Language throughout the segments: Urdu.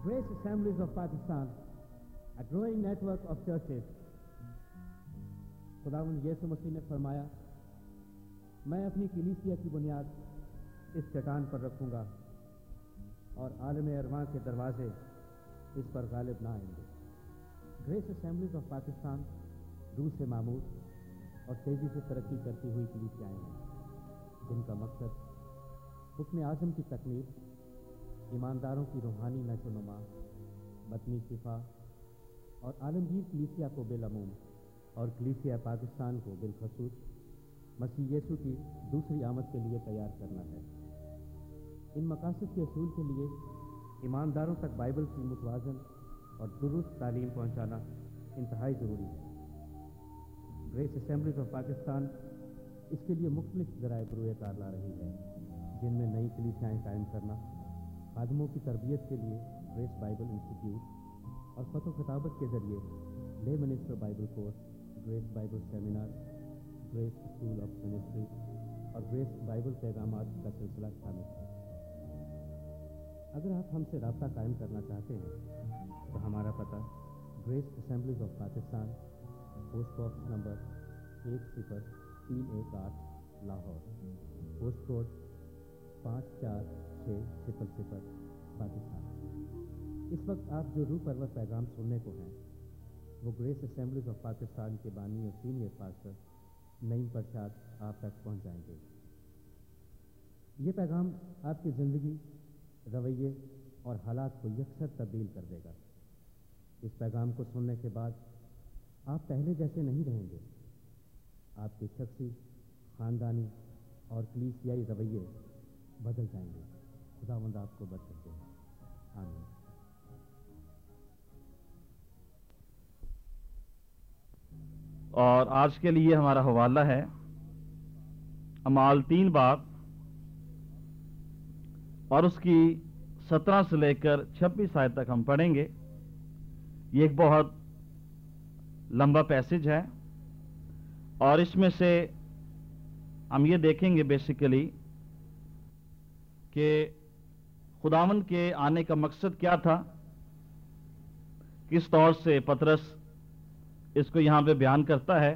Grace Assemblies of Pakistan, a growing network of churches. खुदावंद यीशु मसीह ने फरमाया, मैं अपनी कलीसिया की बुनियाद इस चट्टान पर रखूंगा और आलम अरवां के दरवाजे इस पर गालिब ना आएंगे। ग्रेस असेंबलीज ऑफ पाकिस्तान रूह से मामूर और तेजी से तरक्की करती हुई कलीसियाएं हैं, जिनका मकसद हुक्म आज़म की तकमील, ईमानदारों की रूहानी नशोनुमा, बतनी शिफा और आलमगीर कलीसिया को बिलअमूम और कलीसिया पाकिस्तान को बिलखसूस मसीह यीशु की दूसरी आमद के लिए तैयार करना है। इन मकासद के असूल के लिए ईमानदारों तक बाइबल की मुतवाज़न और दुरुस्त तालीम पहुँचाना इंतहाई ज़रूरी है। ग्रेस असेंबलीज ऑफ पाकिस्तान इसके लिए मुख्तलिफ ज़राए बरूए कार ला रही है, जिनमें नई कलीसियाएँ कायम करना, खादमों की तरबियत के लिए ग्रेस बाइबल इंस्टीट्यूट और ख़त व खिताबत के ज़रिए lay minister Bible course, grace Bible seminar, grace school of ministry और ग्रेस बाइबल पैगामात का सिलसिला शामिल है। अगर आप हमसे रब्ता कायम करना चाहते हैं तो हमारा पता grace assemblies of Pakistan, post box number 10318 Lahore, post code 54600 Pakistan. इस वक्त आप जो रूह परवर पैगाम सुनने को हैं वो ग्रेस असेंबलीज ऑफ पाकिस्तान के बानी और सीनियर पास्टर नईम परशाद आप तक पहुंच जाएंगे। ये पैगाम आपकी ज़िंदगी, रवैये और हालात को यकसर तब्दील कर देगा। इस पैगाम को सुनने के बाद आप पहले जैसे नहीं रहेंगे। आपके शख्सी, ख़ानदानी और कलीसियाई रवैये बदल जाएंगे। खुदावंद आपको बरकत दे। आमीन। और आज के लिए हमारा हवाला है अमाल 3 बाब और उसकी 17 से लेकर 26 आयत तक हम पढ़ेंगे। ये एक बहुत लंबा पैसेज है और इसमें से हम ये देखेंगे बेसिकली कि खुदावंद के आने का मकसद क्या था, किस तौर से पतरस इसको यहां पे बयान करता है,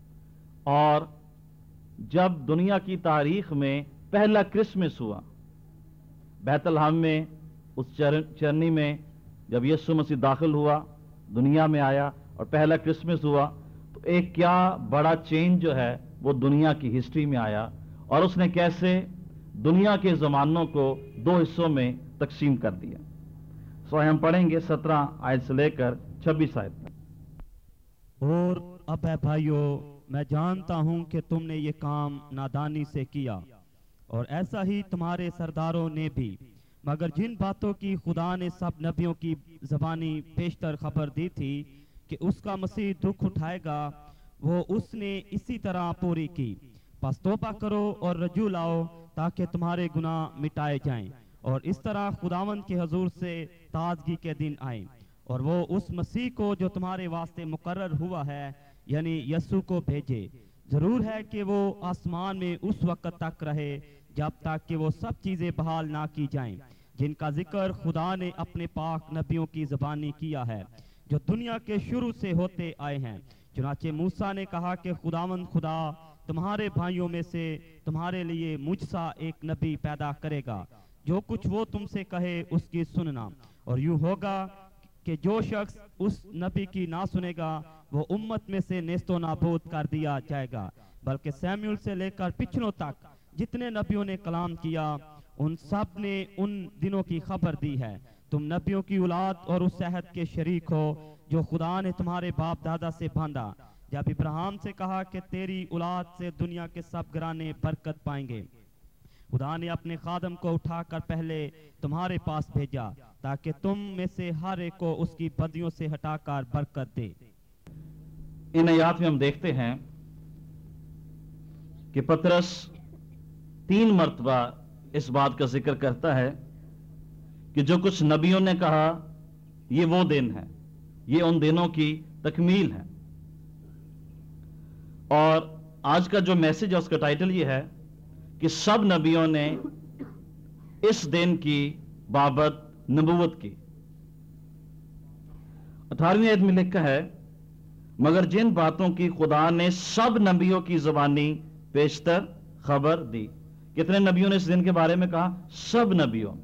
और जब दुनिया की तारीख में पहला क्रिसमस हुआ बैतलहम में, उस चरनी में जब यीशु मसीह दाखिल हुआ, दुनिया में आया और पहला क्रिसमस हुआ, तो एक क्या बड़ा चेंज जो है वो दुनिया की हिस्ट्री में आया और उसने कैसे दुनिया के ज़मानों को 2 हिस्सों में तकसीम कर दिया। सो हम पढ़ेंगे 17 आयत से लेकर 26 आयत तक। और अब है भाइयों, मैं जानता हूं कि तुमने ये काम नादानी से किया और ऐसा ही तुम्हारे सरदारों ने भी, मगर जिन बातों की खुदा ने सब नबियों की ज़बानी पेशतर खबर दी थी कि उसका मसीह दुख उठाएगा, वो उसने इसी तरह पूरी की। बस तौबा करो और रजू लाओ ताकि तुम्हारे गुनाह मिटाए जाएं और इस तरह खुदावंद के हजूर से ताजगी के दिन आए और वो उस मसीह को जो तुम्हारे वास्ते मुकर्रर हुआ है यानी यीशु को भेजे। जरूर है कि वो आसमान में उस वक्त तक रहे जब तक कि वो सब चीजें बहाल ना की जाएं, जिनका जिक्र खुदा ने अपने पाक नबियों की ज़बानी किया है जो दुनिया के शुरू से होते आए हैं। चुनाचे मूसा ने कहा कि खुदावंद खुदा तुम्हारे भाइयों में से तुम्हारे लिए मुझसा एक नबी पैदा करेगा, जो कुछ वो तुमसे कहे उसकी सुनना। और यूं होगा कि जो शख्स उस नबी की ना सुनेगा वो उम्मत में से नेस्तो नाबूद कर दिया जाएगा। बल्कि सैमुअल से लेकर पिछलों तक जितने नबियों ने कलाम किया, उन सब ने उन दिनों की खबर दी है। तुम नबियों की औलाद और उस अहद के शरीक हो जो खुदा ने तुम्हारे बाप दादा से बांधा, जब इब्राहिम से कहा कि तेरी औलाद से दुनिया के सब घराने बरकत पाएंगे। खुदा ने अपने खादम को उठाकर पहले तुम्हारे पास भेजा ताकि तुम में से हर एक को उसकी बदियों से हटाकर बरकत दे। इन आयात में हम देखते हैं कि पतरस 3 मर्तबा इस बात का जिक्र करता है कि जो कुछ नबियों ने कहा ये वो दिन है, ये उन दिनों की तकमील है। और आज का जो मैसेज है उसका टाइटल ये है कि सब नबियों ने इस दिन की बाबत नबूवत की। 18वीं आयत में लिखा है, मगर जिन बातों की खुदा ने सब नबियों की ज़बानी पेशतर खबर दी। कितने नबियों ने इस दिन के बारे में कहा? सब नबियों।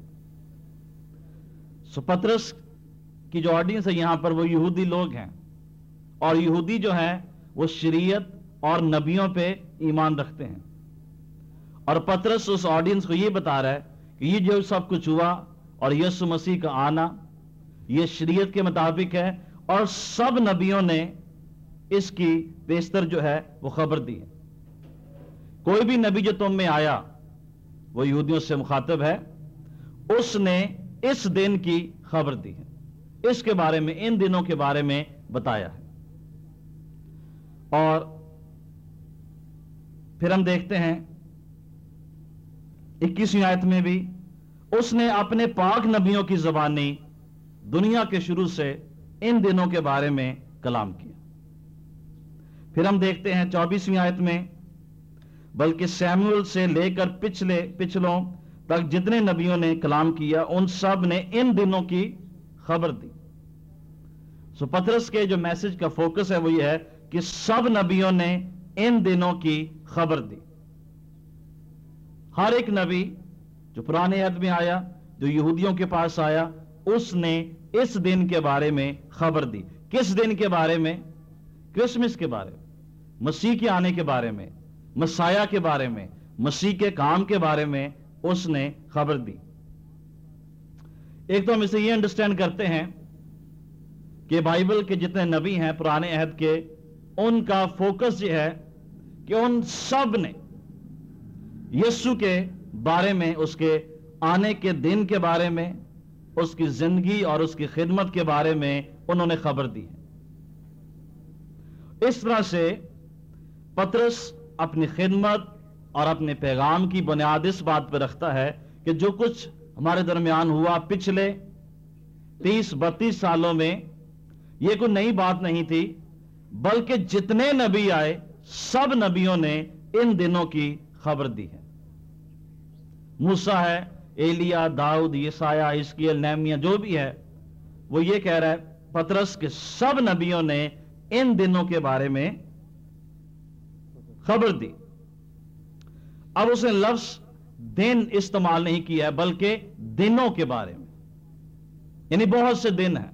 सो पतरस की जो ऑडियंस है यहां पर वो यहूदी लोग हैं, और यहूदी जो है वो शरीयत और नबियों पे ईमान रखते हैं। और पतरस उस ऑडियंस को ये बता रहा है कि ये जो सब कुछ हुआ और यीशु मसीह का आना ये शरीयत के मुताबिक है, और सब नबियों ने इसकी पेशतर जो है वो खबर दी है। कोई भी नबी जो तुम में आया वो यहूदियों से मुखातब है, उसने इस दिन की खबर दी है, इसके बारे में, इन दिनों के बारे में बताया है। और फिर हम देखते हैं 21वीं आयत में भी उसने अपने पाक नबियों की ज़बानी दुनिया के शुरू से इन दिनों के बारे में कलाम किया। फिर हम देखते हैं 24वीं आयत में, बल्कि सैमुअल से लेकर पिछलों तक जितने नबियों ने कलाम किया उन सब ने इन दिनों की खबर दी। सो पतरस के जो मैसेज का फोकस है वो ये है कि सब नबियों ने इन दिनों की खबर दी। हर एक नबी जो पुराने अहद में आया, जो यहूदियों के पास आया, उसने इस दिन के बारे में खबर दी। किस दिन के बारे में? क्रिसमस के बारे में, मसीह के आने के बारे में, मसाया के बारे में, मसीह के काम के बारे में उसने खबर दी। एक तो हम इसे ये अंडरस्टैंड करते हैं कि बाइबल के जितने नबी हैं पुराने अहद के, उनका फोकस ये है कि उन सब ने यीशु के बारे में, उसके आने के दिन के बारे में, उसकी जिंदगी और उसकी खिदमत के बारे में उन्होंने खबर दी है। इस तरह से पतरस अपनी खिदमत और अपने पैगाम की बुनियाद इस बात पर रखता है कि जो कुछ हमारे दरमियान हुआ पिछले 30-32 सालों में, यह कोई नई बात नहीं थी, बल्कि जितने नबी आए सब नबियों ने इन दिनों की खबर दी है। मूसा है, एलिया, दाऊद, यसाया, हिजकिय्याह, नेहमिया, जो भी है वो ये कह रहा है पतरस के सब नबियों ने इन दिनों के बारे में खबर दी। अब उसने लफ्ज दिन इस्तेमाल नहीं किया है, बल्कि दिनों के बारे में, यानी बहुत से दिन हैं।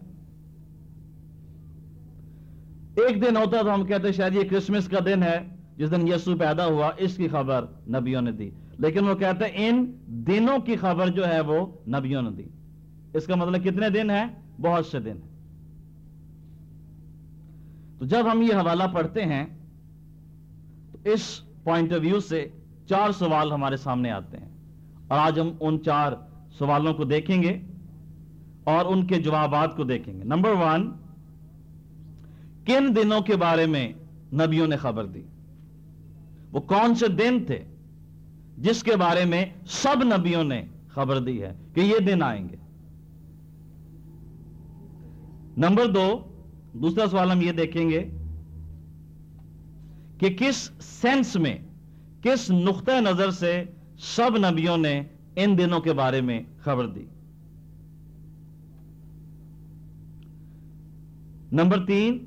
एक दिन होता तो हम कहते शायद ये क्रिसमस का दिन है जिस दिन यीशु पैदा हुआ, इसकी खबर नबियों ने दी, लेकिन वो कहते हैं इन दिनों की खबर जो है वो नबियों ने दी। इसका मतलब कितने दिन है? बहुत से दिन है। तो जब हम ये हवाला पढ़ते हैं तो इस पॉइंट ऑफ व्यू से 4 सवाल हमारे सामने आते हैं, और आज हम उन 4 सवालों को देखेंगे और उनके जवाबात को देखेंगे। नंबर 1, किन दिनों के बारे में नबियों ने खबर दी? वो कौन से दिन थे जिसके बारे में सब नबियों ने खबर दी है कि ये दिन आएंगे? नंबर 2, दूसरा सवाल हम ये देखेंगे कि किस सेंस में, किस नुक्ते नजर से सब नबियों ने इन दिनों के बारे में खबर दी। नंबर 3,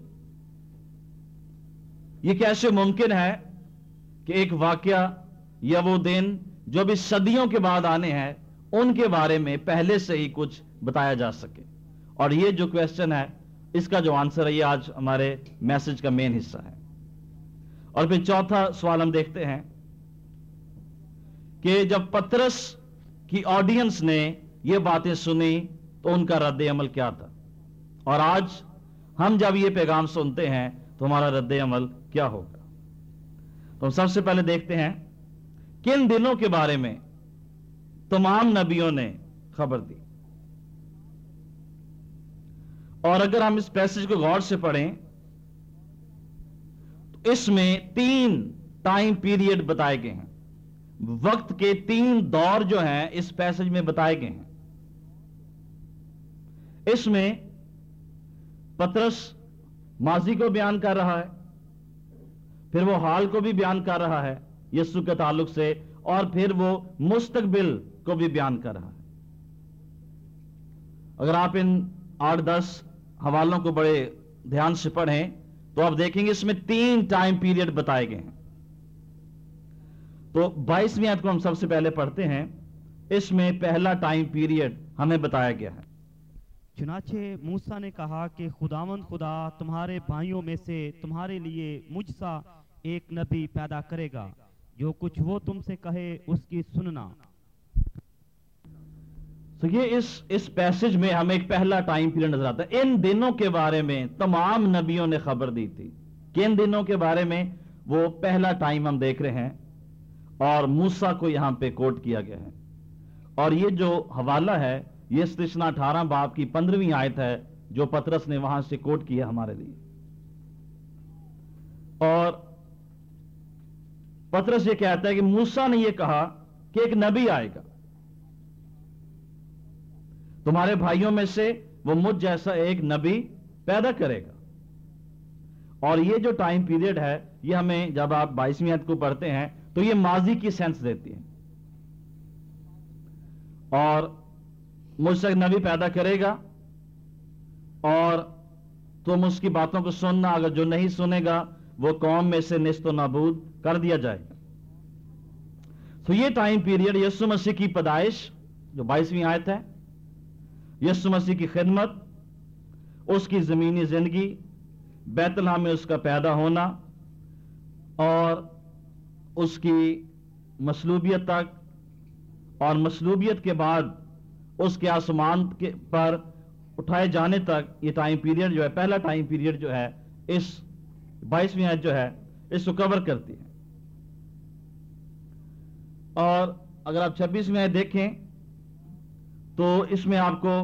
यह कैसे मुमकिन है कि एक वाकया या वो दिन जो भी सदियों के बाद आने हैं उनके बारे में पहले से ही कुछ बताया जा सके। और ये जो क्वेश्चन है इसका जो आंसर है ये आज हमारे मैसेज का मेन हिस्सा है। और फिर चौथा सवाल हम देखते हैं कि जब पतरस की ऑडियंस ने ये बातें सुनी तो उनका रद्द अमल क्या था, और आज हम जब ये पैगाम सुनते हैं तो हमारा रद्द अमल क्या होगा। तो हम सबसे पहले देखते हैं किन दिनों के बारे में तमाम नबियों ने खबर दी। और अगर हम इस पैसेज को गौर से पढ़ें तो इसमें 3 टाइम पीरियड बताए गए हैं, वक्त के 3 दौर जो हैं इस पैसेज में बताए गए हैं। इसमें पतरस माजी को बयान कर रहा है, फिर वो हाल को भी बयान कर रहा है यीशु के ताल्लुक से, और फिर वो मुस्तकबिल को भी बयान कर रहा है। अगर आप इन 8-10 حوالوں کو بڑے دھیان سے پڑھیں تو آپ دیکھیں گے اس میں 3 ٹائم پیریڈ بتائے گئے ہیں. تو 22ویں آیت کو ہم سب سے پہلے پڑھتے ہیں. اس میں پہلا ٹائم پیریڈ ہمیں بتایا گیا ہے. چنانچہ موسیٰ نے کہا کہ خداوند خدا تمہارے بھائیوں میں سے تمہارے لیے مجھ سا ایک نبی پیدا کرے گا، جو کچھ وہ تم سے کہے اس کی سننا. تو یہ اس پیسج میں ہمیں ایک پہلا ٹائم پیریڈ نظر آتا ہے. ان دنوں کے بارے میں تمام نبیوں نے خبر دی تھی. کن دنوں کے بارے میں؟ وہ پہلا ٹائم ہم دیکھ رہے ہیں اور موسیٰ کو یہاں پہ کوٹ کیا گیا ہے. اور یہ جو حوالہ ہے یہ استثنا 18 باب کی 15ویں آیت ہے جو پطرس نے وہاں سے کوٹ کیا ہمارے لیے. اور پطرس یہ کہتا ہے کہ موسیٰ نے یہ کہا کہ ایک نبی آئے گا تمہارے بھائیوں میں سے، وہ مجھ جیسا ایک نبی پیدا کرے گا. اور یہ جو ٹائم پیریڈ ہے یہ ہمیں جب آپ 22ویں آیت کو پڑھتے ہیں تو یہ ماضی کی سینس دیتی ہے. اور مجھ سے ایک نبی پیدا کرے گا اور تم اس کی باتوں کو سننا، اگر جو نہیں سنے گا وہ قوم میں سے نیست و نابود کر دیا جائے گا. تو یہ ٹائم پیریڈ یسوع مسیح کی پیدائش جو 22ویں آیت ہے، یسوع مسیح کی خدمت، اس کی زمینی زندگی، بیت لحم میں اس کا پیدا ہونا اور اس کی مصلوبیت تک، اور مصلوبیت کے بعد اس کے آسمان پر اٹھائے جانے تک، یہ ٹائم پیریڈ جو ہے، پہلا ٹائم پیریڈ جو ہے، اس 22ویں آیت جو ہے اس کو کور کرتی ہے. اور اگر آپ 26ویں آیت دیکھیں تو اس میں آپ کو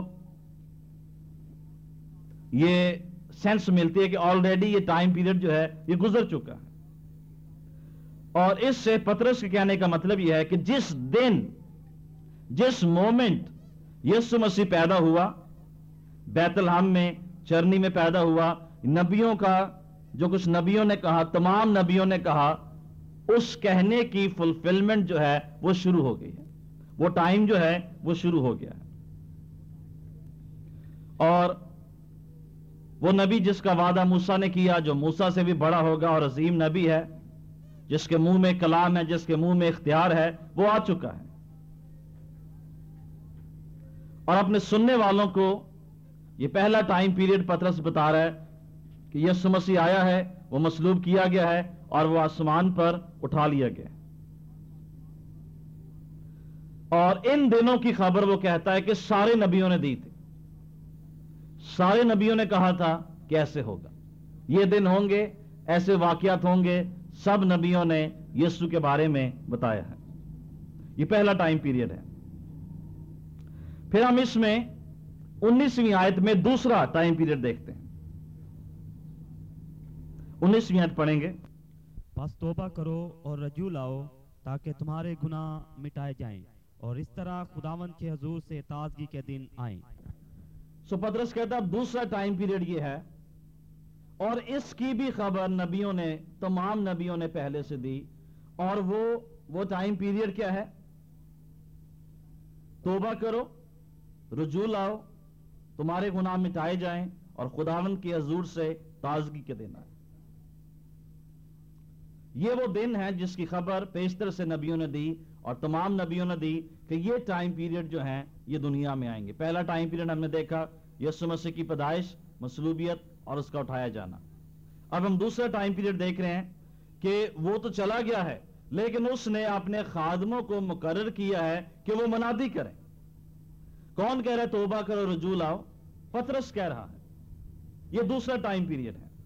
یہ سینس ملتی ہے کہ آلریڈی یہ ٹائم پیریڈ جو ہے یہ گزر چکا ہے. اور اس سے پطرس کے کہنے کا مطلب یہ ہے کہ جس دن، جس مومنٹ یسوع مسیح پیدا ہوا، بیت لحم میں چرنی میں پیدا ہوا، نبیوں کا جو کچھ نبیوں نے کہا، تمام نبیوں نے کہا، اس کہنے کی فلفلمنٹ جو ہے وہ شروع ہو گئی ہے. وہ ٹائم جو ہے وہ شروع ہو گیا ہے. اور وہ نبی جس کا وعدہ موسیٰ نے کیا، جو موسیٰ سے بھی بڑا ہوگا اور عظیم نبی ہے، جس کے منہ میں کلام ہے، جس کے منہ میں اختیار ہے، وہ آ چکا ہے. اور اپنے سننے والوں کو یہ پہلا ٹائم پیریڈ پطرس بتا رہا ہے کہ یسوع مسیح آیا ہے، وہ مصلوب کیا گیا ہے اور وہ آسمان پر اٹھا لیا گیا. اور ان دنوں کی خبر وہ کہتا ہے کہ سارے نبیوں نے دی تھی. سارے نبیوں نے کہا تھا کہ ایسے ہوگا، یہ دن ہوں گے، ایسے واقعات ہوں گے. سب نبیوں نے یسوع کے بارے میں بتایا ہے. یہ پہلا ٹائم پیریڈ ہے. پھر ہم اس میں 19ویں آیت میں دوسرا ٹائم پیریڈ دیکھتے ہیں. 19ویں آیت پڑھیں گے. بس توبہ کرو اور رجوع لاؤ تاکہ تمہارے گناہ مٹائے جائیں اور اس طرح خداوند کے حضور سے تازگی کے دن آئیں. سو پطرس کہتا ہے دوسرا ٹائم پیریڈ یہ ہے، اور اس کی بھی خبر نبیوں نے، تمام نبیوں نے پہلے سے دی. اور وہ ٹائم پیریڈ کیا ہے؟ توبہ کرو، رجوع لاؤ، تمہارے گناہ مٹائے جائیں اور خداوند کے حضور سے تازگی کے دن آئے. یہ وہ دن ہے جس کی خبر پیشتر سے نبیوں نے دی اور تمام نبیوں نے دی کہ یہ ٹائم پیریڈ جو ہیں یہ دنیا میں آئیں گے. پہلا ٹائم پیریڈ ہم نے دیکھا یسوع مسیح کی پیدائش، مصلوبیت اور اس کا اٹھایا جانا. اب ہم دوسرا ٹائم پیریڈ دیکھ رہے ہیں کہ وہ تو چلا گیا ہے لیکن اس نے اپنے خادموں کو مقرر کیا ہے کہ وہ منادی کریں. کون کہہ رہا ہے توبہ کرو رجوع لاؤ؟ پطرس کہہ رہا ہے. یہ دوسرا ٹائم پیریڈ ہے.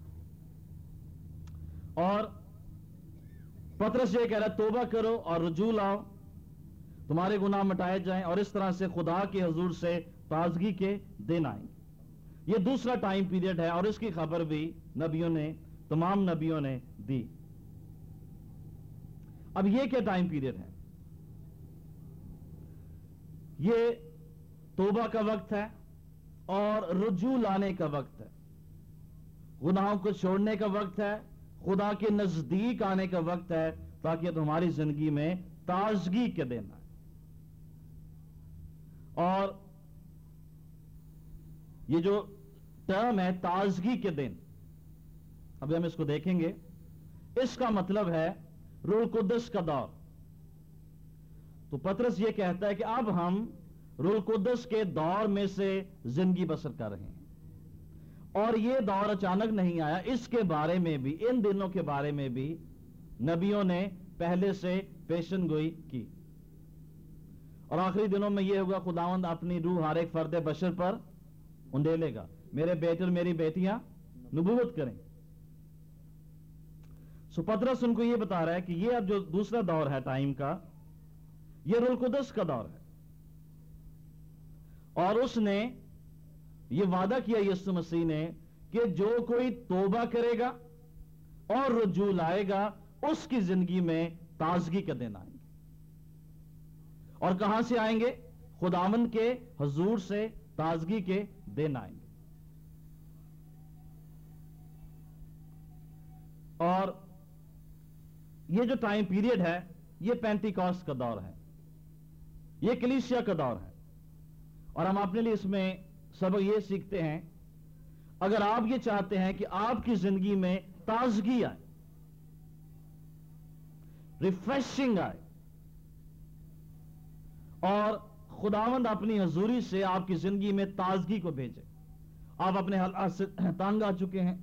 اور پطرس یہ کہہ رہا ہے توبہ کرو اور رجوع لاؤ، تمہارے گناہ مٹائے جائیں اور اس طرح سے خدا کے حضور سے تازگی کے دن آئیں. یہ دوسرا ٹائم پیریڈ ہے اور اس کی خبر بھی نبیوں نے، تمام نبیوں نے دی. اب یہ کیا ٹائم پیریڈ ہے؟ یہ توبہ کا وقت ہے اور رجوع لانے کا وقت ہے. گناہوں کو چھوڑنے کا وقت ہے، خدا کے نزدیک آنے کا وقت ہے تاکہ تمہاری زندگی میں تازگی کے دن آئے. اور یہ جو टर्म है ताजगी के दिन। अभी हम इसको देखेंगे। इसका मतलब है रूह कुद्दस का दौर। तो पतरस यह कहता है कि अब हम रूह कुद्दस के दौर में से जिंदगी बसर कर रहे हैं, और यह दौर अचानक नहीं आया। इसके बारे में भी, इन दिनों के बारे में भी नबियों ने पहले से पेशन गोई की। और आखिरी दिनों में यह होगा, खुदावंद अपनी रूह हर एक फर्द बशर पर उंडेलेगा। मेरे बेटे और मेरी बेटियां नबूवत करें। सो पतरस उनको यह बता रहा है कि यह अब जो दूसरा दौर है टाइम का, यह रूह कुद्दस का दौर है। और उसने यह वादा किया यीशु मसीह ने कि जो कोई तौबा करेगा और रुजू लाएगा, उसकी जिंदगी में ताजगी के दिन आएंगे। और कहां से आएंगे? खुदावंद के हुजूर से ताजगी के दिन आएंगे। और यह जो टाइम पीरियड है, यह पेंटिकॉस्ट का दौर है, यह कलीसिया का दौर है। और हम अपने लिए इसमें सबक यह सीखते हैं, अगर आप ये चाहते हैं कि आपकी जिंदगी में ताजगी आए, रिफ्रेशिंग आए, और खुदावंद अपनी हजूरी से आपकी जिंदगी में ताजगी को भेजे। आप अपने हालात से तंग आ चुके हैं,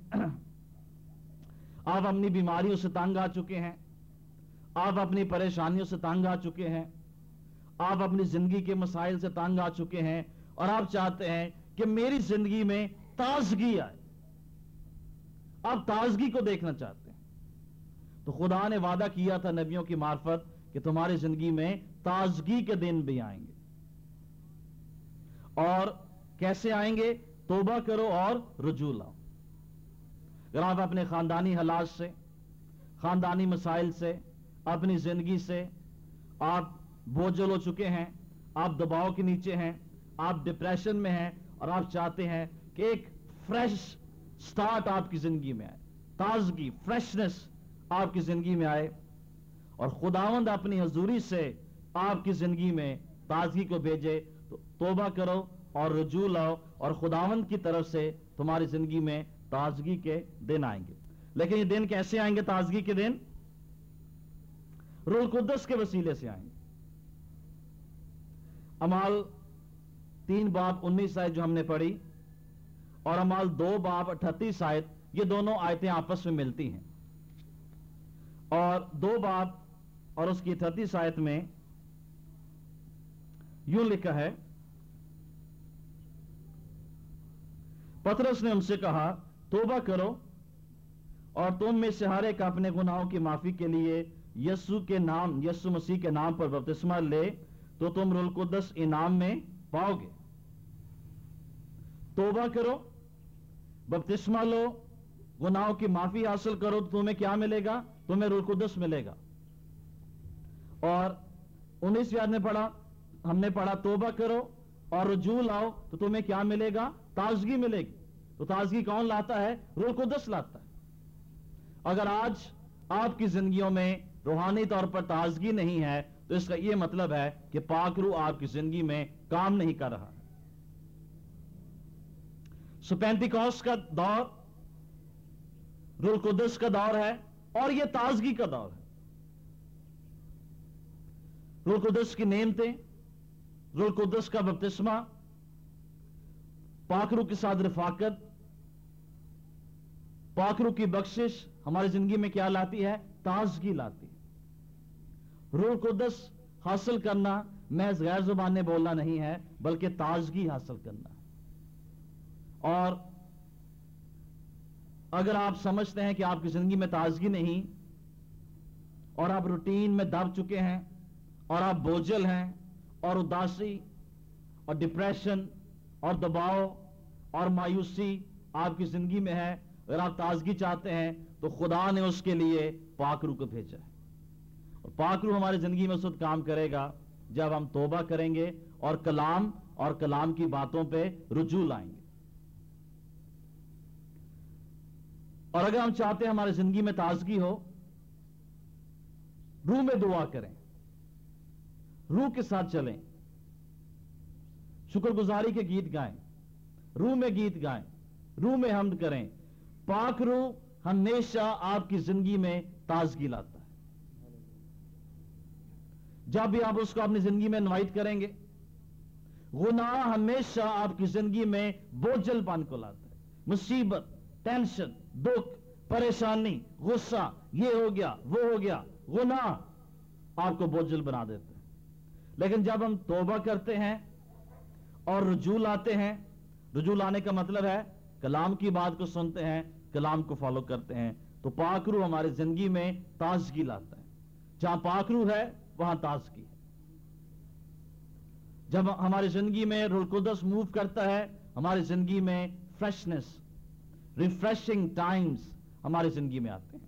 आप अपनी बीमारियों से तंग आ चुके हैं, आप अपनी परेशानियों से तंग आ चुके हैं, आप अपनी जिंदगी के मसाइल से तंग आ चुके हैं, और आप चाहते हैं कि मेरी जिंदगी में ताजगी आए। आप ताजगी को देखना चाहते हैं। तो खुदा ने वादा किया था नबियों की मार्फत कि तुम्हारी जिंदगी में ताजगी के दिन भी आएंगे। और कैसे आएंगे? तौबा करो और रुजू लाओ। अगर आप अपने खानदानी हालात से, खानदानी मसाइल से, अपनी जिंदगी से आप बोझल हो चुके हैं, आप दबाव के नीचे हैं, आप डिप्रेशन में हैं, और आप चाहते हैं कि एक फ्रेश स्टार्ट आपकी जिंदगी में आए, ताजगी, फ्रेशनेस आपकी जिंदगी में आए, और खुदावंद अपनी हजूरी से आपकी जिंदगी में ताजगी को भेजे, तो तौबा करो और रुजू लाओ, और खुदावंद की तरफ से तुम्हारी जिंदगी में ताजगी के दिन आएंगे। लेकिन ये दिन कैसे आएंगे? ताजगी के दिन रूह कुद्दस के वसीले से आएंगे। अमाल 3 बाब 19 आयत जो हमने पढ़ी, और अमाल 2 बाब 38 आयत, ये दोनों आयतें आपस में मिलती हैं। और 2 बाब और उसकी 38 आयत में यूं लिखा है, पतरस ने उनसे कहा, तौबा करो और तुम में से हर एक अपने गुनाहों की माफी के लिए यीशु मसीह के नाम पर बपतिस्मा ले, तो तुम रूह कुद्दस इनाम में पाओगे। तौबा करो, बपतिस्मा लो, गुनाहों की माफी हासिल करो, तो तुम्हें क्या मिलेगा? तुम्हें रूह कुद्दस मिलेगा। और 19 आयत में हमने पढ़ा तौबा करो और रुजू लाओ, तो तुम्हें क्या मिलेगा? ताजगी मिलेगी। तो ताजगी कौन लाता है? रूह कुद्दस लाता है। अगर आज आपकी जिंदगियों में रूहानी तौर पर ताजगी नहीं है, तो इसका यह मतलब है कि पाक रूह आपकी जिंदगी में काम नहीं कर रहा। सो पेंटिकॉस्ट का दौर रूह कुद्दस का दौर है, और यह ताजगी का दौर है। रूह कुद्दस की नेमतें, रूह कुद्दस का बपतिस्मा, पाक रूह के साथ रफाकत, पाक रूह की बख्शिश हमारी जिंदगी में क्या लाती है? ताजगी लाती है। रूह कुद्दस हासिल करना महज गैर जुबान बोलना नहीं है, बल्कि ताजगी हासिल करना है। और अगर आप समझते हैं कि आपकी जिंदगी में ताजगी नहीं, और आप रूटीन में दब चुके हैं, और आप बोझल हैं, और उदासी और डिप्रेशन और दबाव और मायूसी आपकी जिंदगी में है, अगर आप ताजगी चाहते हैं, तो खुदा ने उसके लिए पाक रूह को भेजा है। और पाक रूह हमारी जिंदगी में उस वक्त काम करेगा जब हम तौबा करेंगे और कलाम की बातों पे रुजू लाएंगे। और अगर हम चाहते हैं हमारी जिंदगी में ताजगी हो, रूह में दुआ करें, रूह के साथ चलें, शुक्रगुजारी के गीत गाएं, रूह में गीत गाएं, روح میں حمد کریں. پاک روح ہمیشہ آپ کی زندگی میں تازگی لاتا ہے. جب بھی آپ اس کو اپنی زندگی میں انوائٹ کریں گے. گناہ ہمیشہ آپ کی زندگی میں بوجھل پن کو لاتا ہے. مصیبت، ٹینشن، دکھ، پریشانی، غصہ، یہ ہو گیا وہ ہو گیا. گناہ آپ کو بوجھل بنا دیتے ہیں. لیکن جب ہم توبہ کرتے ہیں اور رجوع لاتے ہیں، رجوع لانے کا مطلب ہے کلام کی بات کو سنتے ہیں، کلام کو فالو کرتے ہیں، تو پاک روح ہماری زندگی میں تازگی لاتا ہے. جہاں پاک روح ہے وہاں تازگی ہے. جب ہماری زندگی میں روح القدس موو کرتا ہے، ہماری زندگی میں فریشنس، ریفریشنگ ٹائمز ہماری زندگی میں آتے ہیں.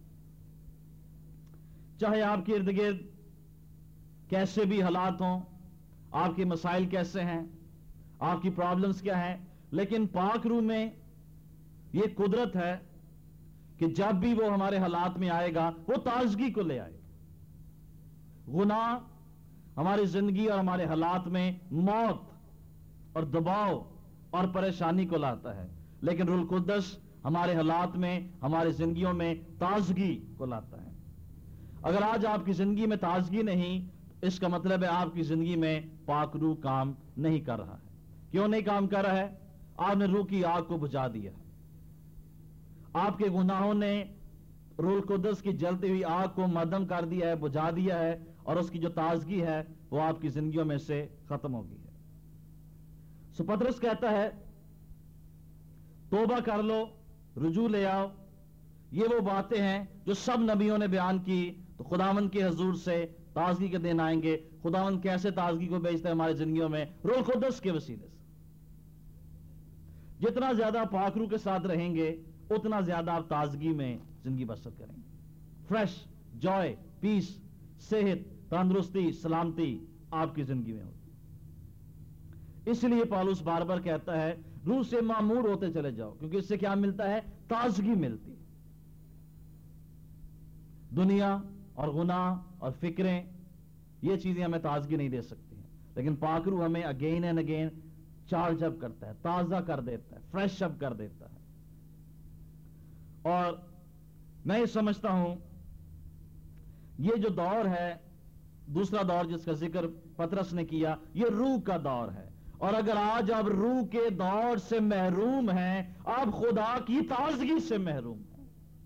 چاہے آپ کے ارد گرد کیسے بھی حالات ہوں، آپ کے مسائل کیسے ہیں، آپ کی پرابلمز کیا ہیں، لیکن پاک روح میں یہ قدرت ہے کہ جب بھی وہ ہمارے حالات میں آئے گا وہ تازگی کو لے آئے گا. گناہ ہماری زندگی اور ہمارے حالات میں موت اور دباؤ اور پریشانی کو لاتا ہے، لیکن روح القدس ہمارے حالات میں، ہماری زندگیوں میں تازگی کو لاتا ہے. اگر آج آپ کی زندگی میں تازگی نہیں، اس کا مطلب ہے آپ کی زندگی میں پاک روح کام نہیں کر رہا ہے. کیوں نہیں کام کر رہا ہے؟ آپ نے روح کی آگ کو بجھا دیا. آپ کے گناہوں نے روح القدس کی جلتی ہوئی آگ کو مدھم کر دیا ہے، بجھا دیا ہے، اور اس کی جو تازگی ہے وہ آپ کی زندگیوں میں سے ختم ہو گئی ہے. سو پطرس کہتا ہے توبہ کر لو، رجوع لے آؤ. یہ وہ باتیں ہیں جو سب نبیوں نے بیان کی. تو خداوند کے حضور سے تازگی کے دن آئیں گے. خداوند کیسے تازگی کو بھیجتا ہے ہماری زندگیوں میں؟ روح القدس کے وسیلے سے. جتنا زیادہ پاک روح کے ساتھ رہیں گے اتنا زیادہ آپ تازگی میں زندگی بسر کریں گے. فریش جوائے، پیس، صحت، تندرستی، سلامتی آپ کی زندگی میں ہوگی. اس لیے پالوس بار بار کہتا ہے روح سے معمور ہوتے چلے جاؤ، کیونکہ اس سے کیا ملتا ہے؟ تازگی ملتی ہے. دنیا اور گناہ اور فکریں، یہ چیزیں ہمیں تازگی نہیں دے سکتی ہیں، لیکن پاک روح ہمیں again and again charge up کرتا ہے، تازہ کر دیتا ہے، فریش اپ کر دیتا ہے. اور میں یہ سمجھتا ہوں یہ جو دور ہے، دوسرا دور جس کا ذکر پطرس نے کیا، یہ روح کا دور ہے. اور اگر آج آپ روح کے دور سے محروم ہیں، آپ خدا کی تازگی سے محروم ہیں.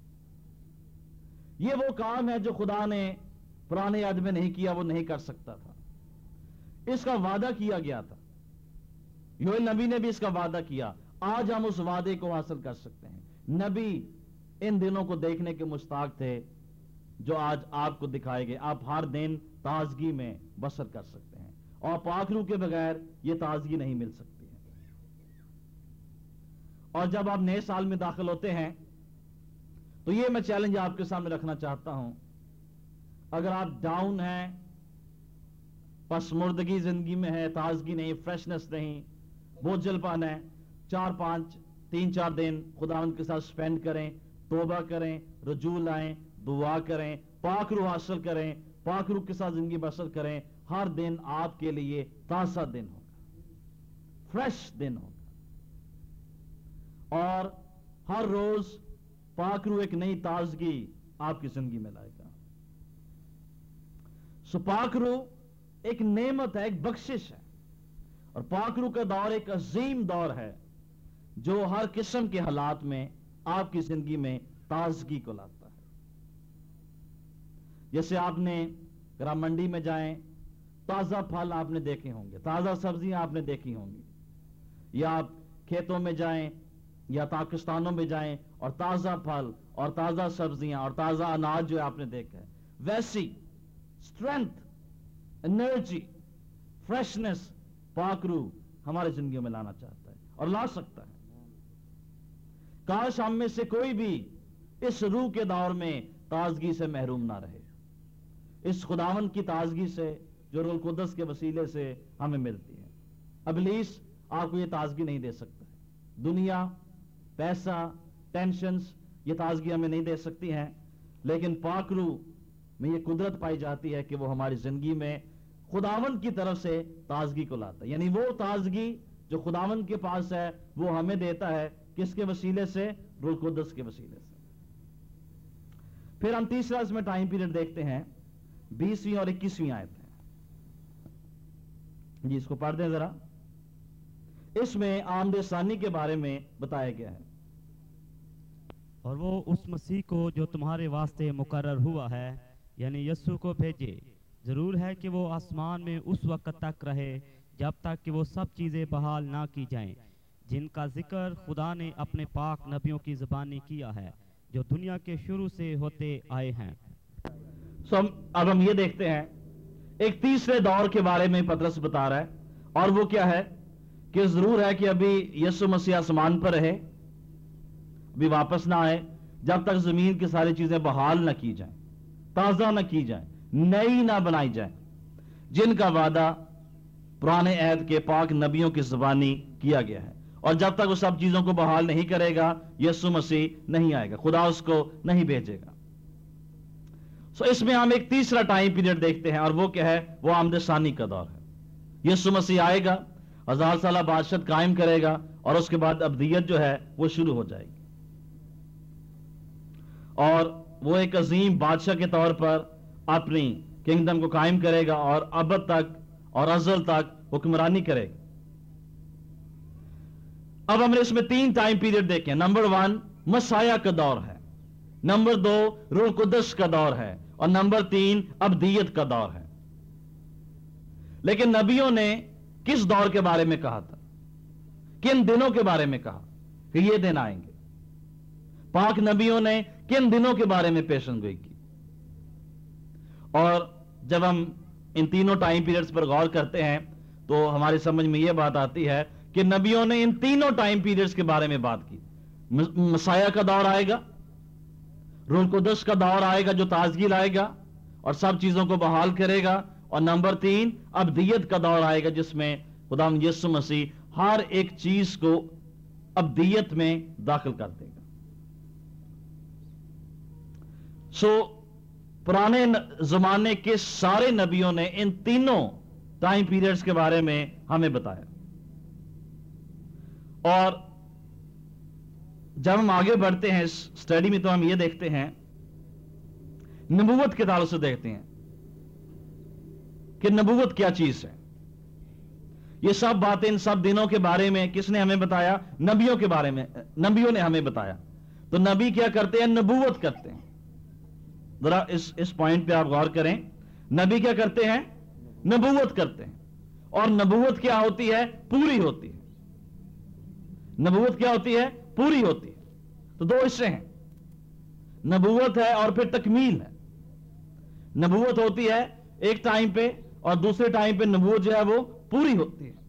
یہ وہ کام ہے جو خدا نے پرانے عہد میں نہیں کیا، وہ نہیں کر سکتا تھا. اس کا وعدہ کیا گیا تھا، یوئیل نبی نے بھی اس کا وعدہ کیا. آج ہم اس وعدے کو حاصل کر سکتے ہیں. نبی ان دنوں کو دیکھنے کے مشتاق تھے جو آج آپ کو دکھائے گئے. آپ ہر دن تازگی میں بسر کر سکتے ہیں، اور پاک روح کے بغیر یہ تازگی نہیں مل سکتی ہے. اور جب آپ نئے سال میں داخل ہوتے ہیں تو یہ میں چیلنج آپ کے سامنے رکھنا چاہتا ہوں. اگر آپ ڈاؤن ہیں، پسمردگی زندگی میں ہے، تازگی نہیں، فریشنس نہیں، بوجھل پن ہے، 3-4 دن خداوند کے ساتھ سپینڈ کریں، توبہ کریں، رجوع لائیں، دعا کریں، پاک روح حاصل کریں، پاک روح کے ساتھ زندگی بسر کریں. ہر دن آپ کے لیے تازہ دن ہوگا، فریش دن ہوگا. اور ہر روز پاک روح ایک نئی تازگی آپ کی زندگی میں لائے گا. سو پاک روح ایک نعمت ہے، ایک بخشش ہے. اور پاک روح کا دور ایک عظیم دور ہے جو ہر قسم کے حالات میں آپ کی زندگی میں تازگی کو لاتا ہے. جیسے آپ نے اگر آپ منڈی میں جائیں، تازہ پھل آپ نے دیکھے ہوں گے، تازہ سبزیاں آپ نے دیکھی ہوں گی. یا آپ کھیتوں میں جائیں یا پاکستانوں میں جائیں اور تازہ پھل اور تازہ سبزیاں اور تازہ اناج جو آپ نے دیکھا ہے، ویسی اسٹرینتھ، انرجی، فریشنس پاک روح ہمارے زندگیوں میں لانا چاہتا ہے اور لا سکتا ہے. کاش ہم میں سے کوئی بھی اس روح کے دور میں تازگی سے محروم نہ رہے، اس خداوند کی تازگی سے جو روح القدس کے وسیلے سے ہمیں ملتی ہے. ابلیس آپ کو یہ تازگی نہیں دے سکتا ہے. دنیا، پیسہ، ٹینشنز یہ تازگی ہمیں نہیں دے سکتی ہیں، لیکن پاک روح میں یہ قدرت پائی جاتی ہے کہ وہ ہماری زندگی میں خداوند کی طرف سے تازگی کو لاتا ہے. یعنی وہ تازگی جو خداوند کے پاس ہے وہ ہمیں دیتا ہے کس کے وسیلے سے؟ روح القدس کے وسیلے سے۔ پھر ہم تیسرا اس میں ٹائم پیریڈ دیکھتے ہیں، 20ویں اور 21ویں آیت ہے جی، اس کو پڑھ دیں ذرا۔ اس میں آمد ثانی کے بارے میں بتایا گیا ہے، اور وہ اس مسیح کو جو تمہارے واسطے مقرر ہوا ہے یعنی یسوع کو بھیجے، ضرور ہے کہ وہ آسمان میں اس وقت تک رہے جب تک کہ وہ سب چیزیں بحال نہ کی جائیں، جن کا ذکر خدا نے اپنے پاک نبیوں کی زبانی کیا ہے جو دنیا کے شروع سے ہوتے آئے ہیں۔ اب ہم یہ دیکھتے ہیں ایک تیسرے دور کے بارے میں پطرس بتا رہا ہے، اور وہ کیا ہے کہ ضرور ہے کہ ابھی یسوع مسیح آسمان پر رہے، ابھی واپس نہ آئے جب تک زمین کی ساری چیزیں بحال نہ کی جائیں، تازہ نہ کی جائیں، نئی نہ بنائی جائیں، جن کا وعدہ پرانے عہد کے پاک نبیوں کی زبانی کیا گیا ہے۔ اور جب تک وہ سب چیزوں کو بحال نہیں کرے گا، یسوع مسیح نہیں آئے گا، خدا اس کو نہیں بھیجے گا۔ اس میں ہم ایک تیسرا ٹائم پیریڈ دیکھتے ہیں، اور وہ کیا ہے؟ وہ آمد ثانی کا دور ہے۔ یسوع مسیح آئے گا، 1000 سالہ بادشاہت قائم کرے گا، اور اس کے بعد ابدیت جو ہے وہ شروع ہو جائے گی، اور وہ ایک عظیم بادشاہ کے طور پر اپنی کنگڈم کو قائم کرے گا اور ابد تک اور ازل تک حکمرانی کرے گا۔ اب ہم نے اس میں 3 ٹائم پیریڈ دیکھے۔ نمبر 1 مسیح کا دور ہے، نمبر 2 روح القدس کا دور ہے، اور نمبر 3 ابدیت کا دور ہے۔ لیکن نبیوں نے کس دور کے بارے میں کہا تھا؟ کن دنوں کے بارے میں کہا کہ یہ دن آئیں گے؟ پاک نبیوں نے کن دنوں کے بارے میں پیشن گوئی کی؟ اور جب ہم ان تینوں ٹائم پیریڈز پر غور کرتے ہیں تو ہماری سمجھ میں یہ بات آتی ہے کہ نبیوں نے ان تینوں ٹائم پیریڈز کے بارے میں بات کی۔ مسیح کا دور آئے گا، روح القدس کا دور آئے گا جو تازگی لائے گا اور سب چیزوں کو بحال کرے گا، اور نمبر 3 ابدیت کا دور آئے گا جس میں خداوند یسوع مسیح ہر ایک چیز کو ابدیت میں داخل کر دے گا۔ پرانے زمانے کے سارے نبیوں نے ان تینوں ٹائم پیریڈز کے بارے میں ہمیں بتایا، اور جب ہم آگے بڑھتے ہیں اس سٹڈی میں تو ہم یہ دیکھتے ہیں، نبوت کے تعلق سے دیکھتے ہیں کہ نبوت کیا چیز ہے۔ یہ سب باتیں ان سب دنوں کے بارے میں کس نے ہمیں بتایا؟ نبیوں کے بارے میں، نبیوں نے ہمیں بتایا۔ تو نبی کیا کرتے ہیں؟ نبوت کرتے ہیں۔ ذرا اس پوائنٹ پہ آپ غور کریں، نبی کیا کرتے ہیں؟ نبوت کرتے ہیں، اور نبوت کیا ہوتی ہے؟ پوری ہوتی ہے۔ نبوت کیا ہوتی ہے؟ پوری ہوتی ہے۔ تو 2 حصے ہیں، نبوت ہے اور پھر تکمیل ہے۔ نبوت ہوتی ہے ایک ٹائم پہ، اور دوسرے ٹائم پہ نبوت جو ہے وہ پوری ہوتی ہے۔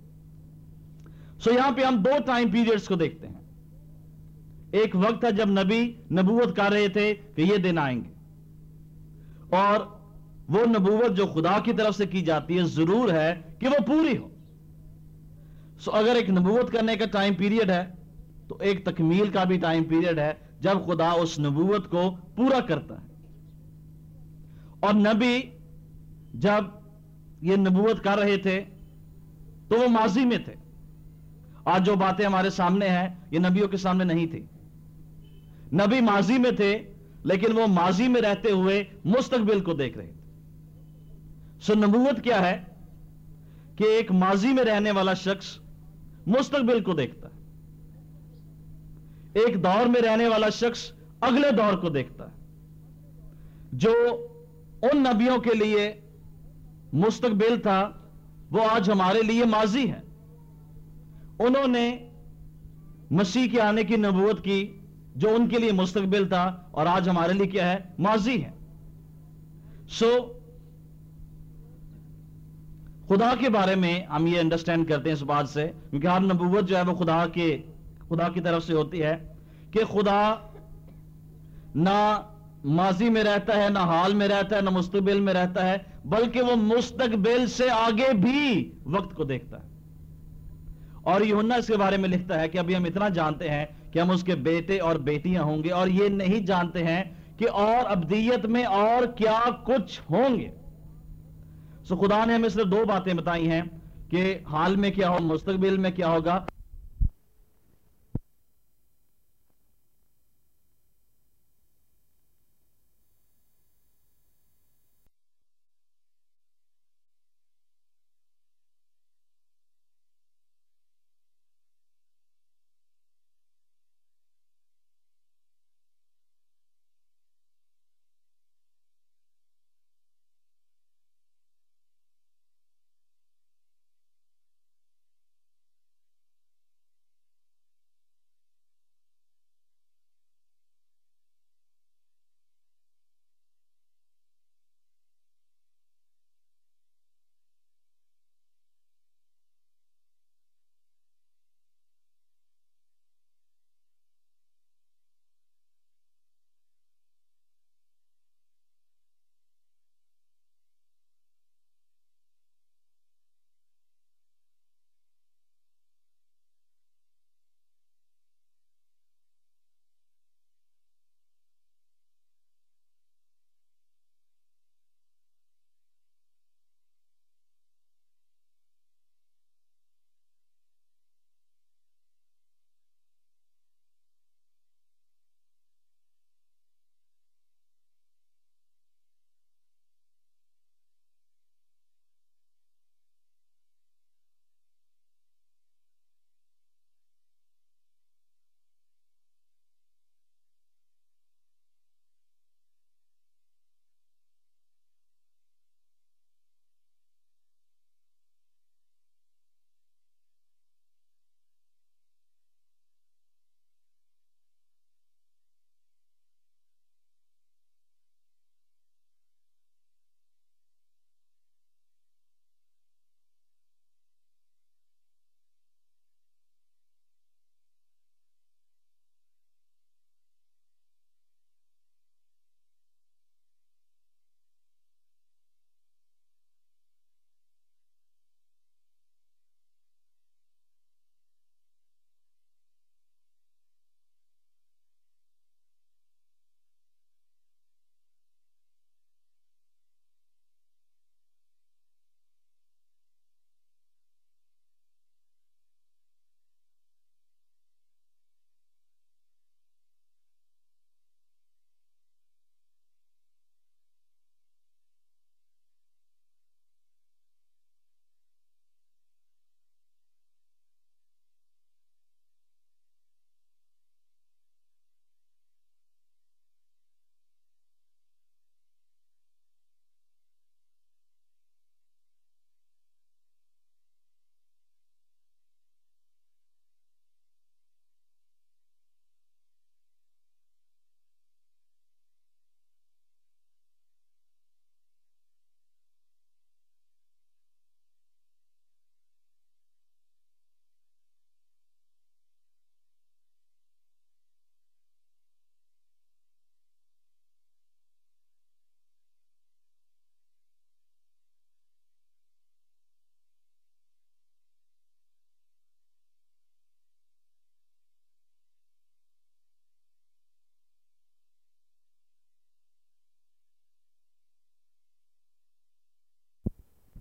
یہاں پہ ہم 2 ٹائم پیریڈز کو دیکھتے ہیں۔ ایک وقت ہے جب نبی نبوت کر رہے تھے کہ یہ دن آئیں گے، اور وہ نبوت جو خدا کی طرف سے کی جاتی ہے ضرور ہے کہ وہ پوری ہو۔ اگر ایک نبوت کرنے کا ٹائم پیریڈ ہے تو ایک تکمیل کا بھی ٹائم پیریڈ ہے جب خدا اس نبوت کو پورا کرتا ہے۔ اور نبی جب یہ نبوت کر رہے تھے تو وہ ماضی میں تھے۔ آج جو باتیں ہمارے سامنے ہیں یہ نبیوں کے سامنے نہیں تھی۔ نبی ماضی میں تھے، لیکن وہ ماضی میں رہتے ہوئے مستقبل کو دیکھ رہے تھے۔ نبوت کیا ہے کہ ایک ماضی میں رہنے والا شخص مستقبل کو دیکھتا ہے، ایک دور میں رہنے والا شخص اگلے دور کو دیکھتا ہے۔ جو ان نبیوں کے لیے مستقبل تھا وہ آج ہمارے لیے ماضی ہے۔ انہوں نے مسیح کے آنے کی نبوت کی جو ان کے لیے مستقبل تھا، اور آج ہمارے لیے کیا ہے؟ ماضی ہے۔ خدا کے بارے میں ہم یہ انڈرسٹینڈ کرتے ہیں اس بات سے، کیونکہ ہر نبوت جو ہے وہ خدا کی طرف سے ہوتی ہے کہ خدا نہ ماضی میں رہتا ہے، نہ حال میں رہتا ہے، نہ مستقبل میں رہتا ہے، بلکہ وہ مستقبل سے آگے بھی وقت کو دیکھتا ہے۔ اور یوحنا اس کے بارے میں لکھتا ہے کہ ابھی ہم اتنا جانتے ہیں کہ ہم اس کے بیٹے اور بیٹیاں ہوں گے، اور یہ نہیں جانتے ہیں کہ اور ابدیت میں اور کیا کچھ ہوں گے۔ خدا نے ہمیں صرف 2 باتیں بتائی ہیں کہ حال میں کیا ہو، مستقبل میں کیا ہوگا۔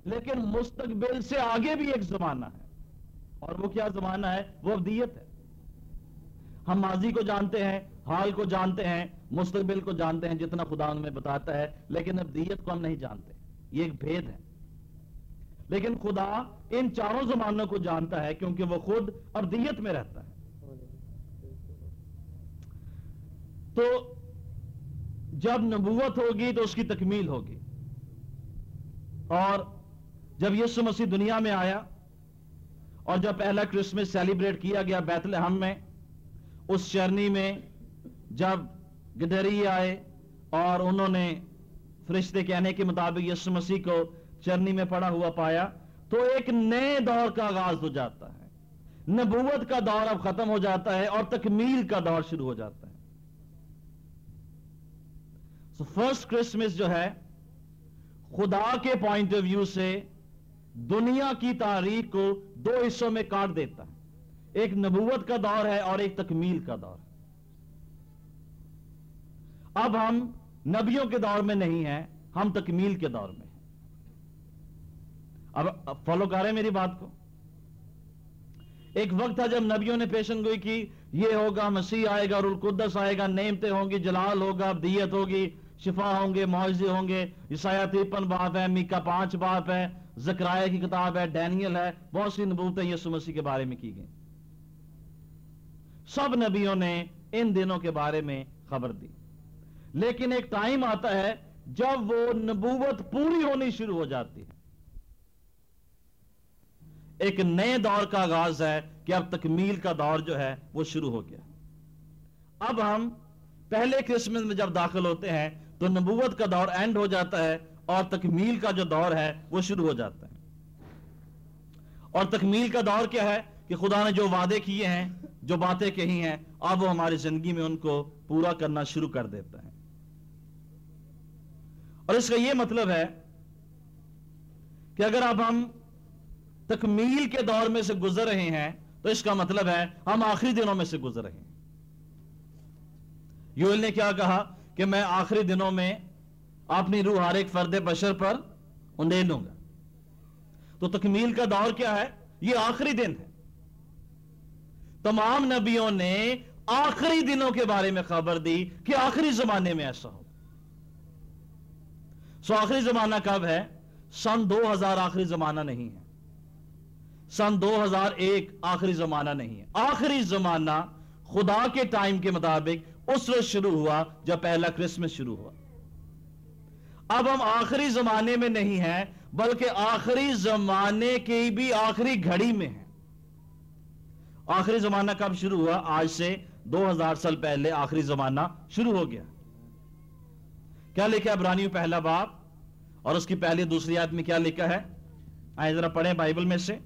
لیکن مستقبل سے آگے بھی ایک زمانہ ہے، اور وہ کیا زمانہ ہے؟ وہ ابدیت ہے۔ ہم ماضی کو جانتے ہیں، حال کو جانتے ہیں، مستقبل کو جانتے ہیں جتنا خدا ہمیں بتاتا ہے، لیکن ابدیت کو ہم نہیں جانتے۔ یہ ایک بھید ہے۔ لیکن خدا ان چاروں زمانوں کو جانتا ہے کیونکہ وہ خود ابدیت میں رہتا ہے۔ تو جب نبوت ہوگی تو اس کی تکمیل ہوگی، اور جب یسوع مسیح دنیا میں آیا اور جب پہلا کرسمس سیلیبریٹ کیا گیا بیت لحم میں، اس چرنی میں جب گدری آئے اور انہوں نے فرشتے کہنے کے مطابق یسوع مسیح کو چرنی میں پڑا ہوا پایا، تو ایک نئے دور کا آغاز ہو جاتا ہے۔ نبوت کا دور اب ختم ہو جاتا ہے اور تکمیل کا دور شروع ہو جاتا ہے۔ سو فرسٹ کرسمس جو ہے خدا کے پوائنٹ آف ویو سے دنیا کی تاریخ کو دو حصوں میں کاٹ دیتا ہے، ایک نبوت کا دور ہے اور ایک تکمیل کا دور ہے۔ اب ہم نبیوں کے دور میں نہیں ہیں، ہم تکمیل کے دور میں ہیں۔ اب فالو کر رہے ہیں میری بات کو؟ ایک وقت تھا جب نبیوں نے پیشن گوئی کی، یہ ہوگا، مسیح آئے گا، روح القدس آئے گا، نعمتیں ہوں گی، جلال ہوگا، ابدیت ہوگی، شفا ہوں گے، معجزے ہوں گے۔ یسایہ 53 باب ہے، میکا 5 باب ہے، زکریا کی کتاب ہے، ڈینیل ہے، بہت سی نبوتیں یسوع مسیح کے بارے میں کی گئی۔ سب نبیوں نے ان دنوں کے بارے میں خبر دی، لیکن ایک ٹائم آتا ہے جب وہ نبوت پوری ہونی شروع ہو جاتی ہے۔ ایک نئے دور کا آغاز ہے کہ اب تکمیل کا دور جو ہے وہ شروع ہو گیا۔ اب ہم پہلے کرسمس میں جب داخل ہوتے ہیں تو نبوت کا دور اینڈ ہو جاتا ہے اور تکمیل کا جو دور ہے وہ شروع ہو جاتا ہے۔ اور تکمیل کا دور کیا ہے کہ خدا نے جو وعدے کیے ہیں، جو باتیں کہی ہیں، اب وہ ہماری زندگی میں ان کو پورا کرنا شروع کر دیتا ہے۔ اور اس کا یہ مطلب ہے کہ اگر اب ہم تکمیل کے دور میں سے گزر رہے ہیں تو اس کا مطلب ہے ہم آخری دنوں میں سے گزر رہے ہیں۔ یوئیل نے کیا کہا کہ میں آخری دنوں میں اپنی روح ہر ایک فرد بشر پر انڈیلوں گا۔ تو تکمیل کا دور کیا ہے؟ یہ آخری دن ہے۔ تمام نبیوں نے آخری دنوں کے بارے میں خبر دی کہ آخری زمانے میں ایسا ہو۔ سو آخری زمانہ کب ہے؟ سن 2000 آخری زمانہ نہیں ہے، سن 2001 آخری زمانہ نہیں ہے۔ آخری زمانہ خدا کے ٹائم کے مطابق اس وقت شروع ہوا جب پہلا کرسمس شروع ہوا۔ اب ہم آخری زمانے میں نہیں ہیں بلکہ آخری زمانے کی بھی آخری گھڑی میں ہیں۔ آخری زمانہ کب شروع ہوا؟ آج سے 2000 سال پہلے آخری زمانہ شروع ہو گیا۔ کیا لکھا ہے عبرانیوں پہلا باب اور اس کی پہلی دوسری آیت میں کیا لکھا ہے؟ آئے ذرا پڑھیں بائبل میں سے۔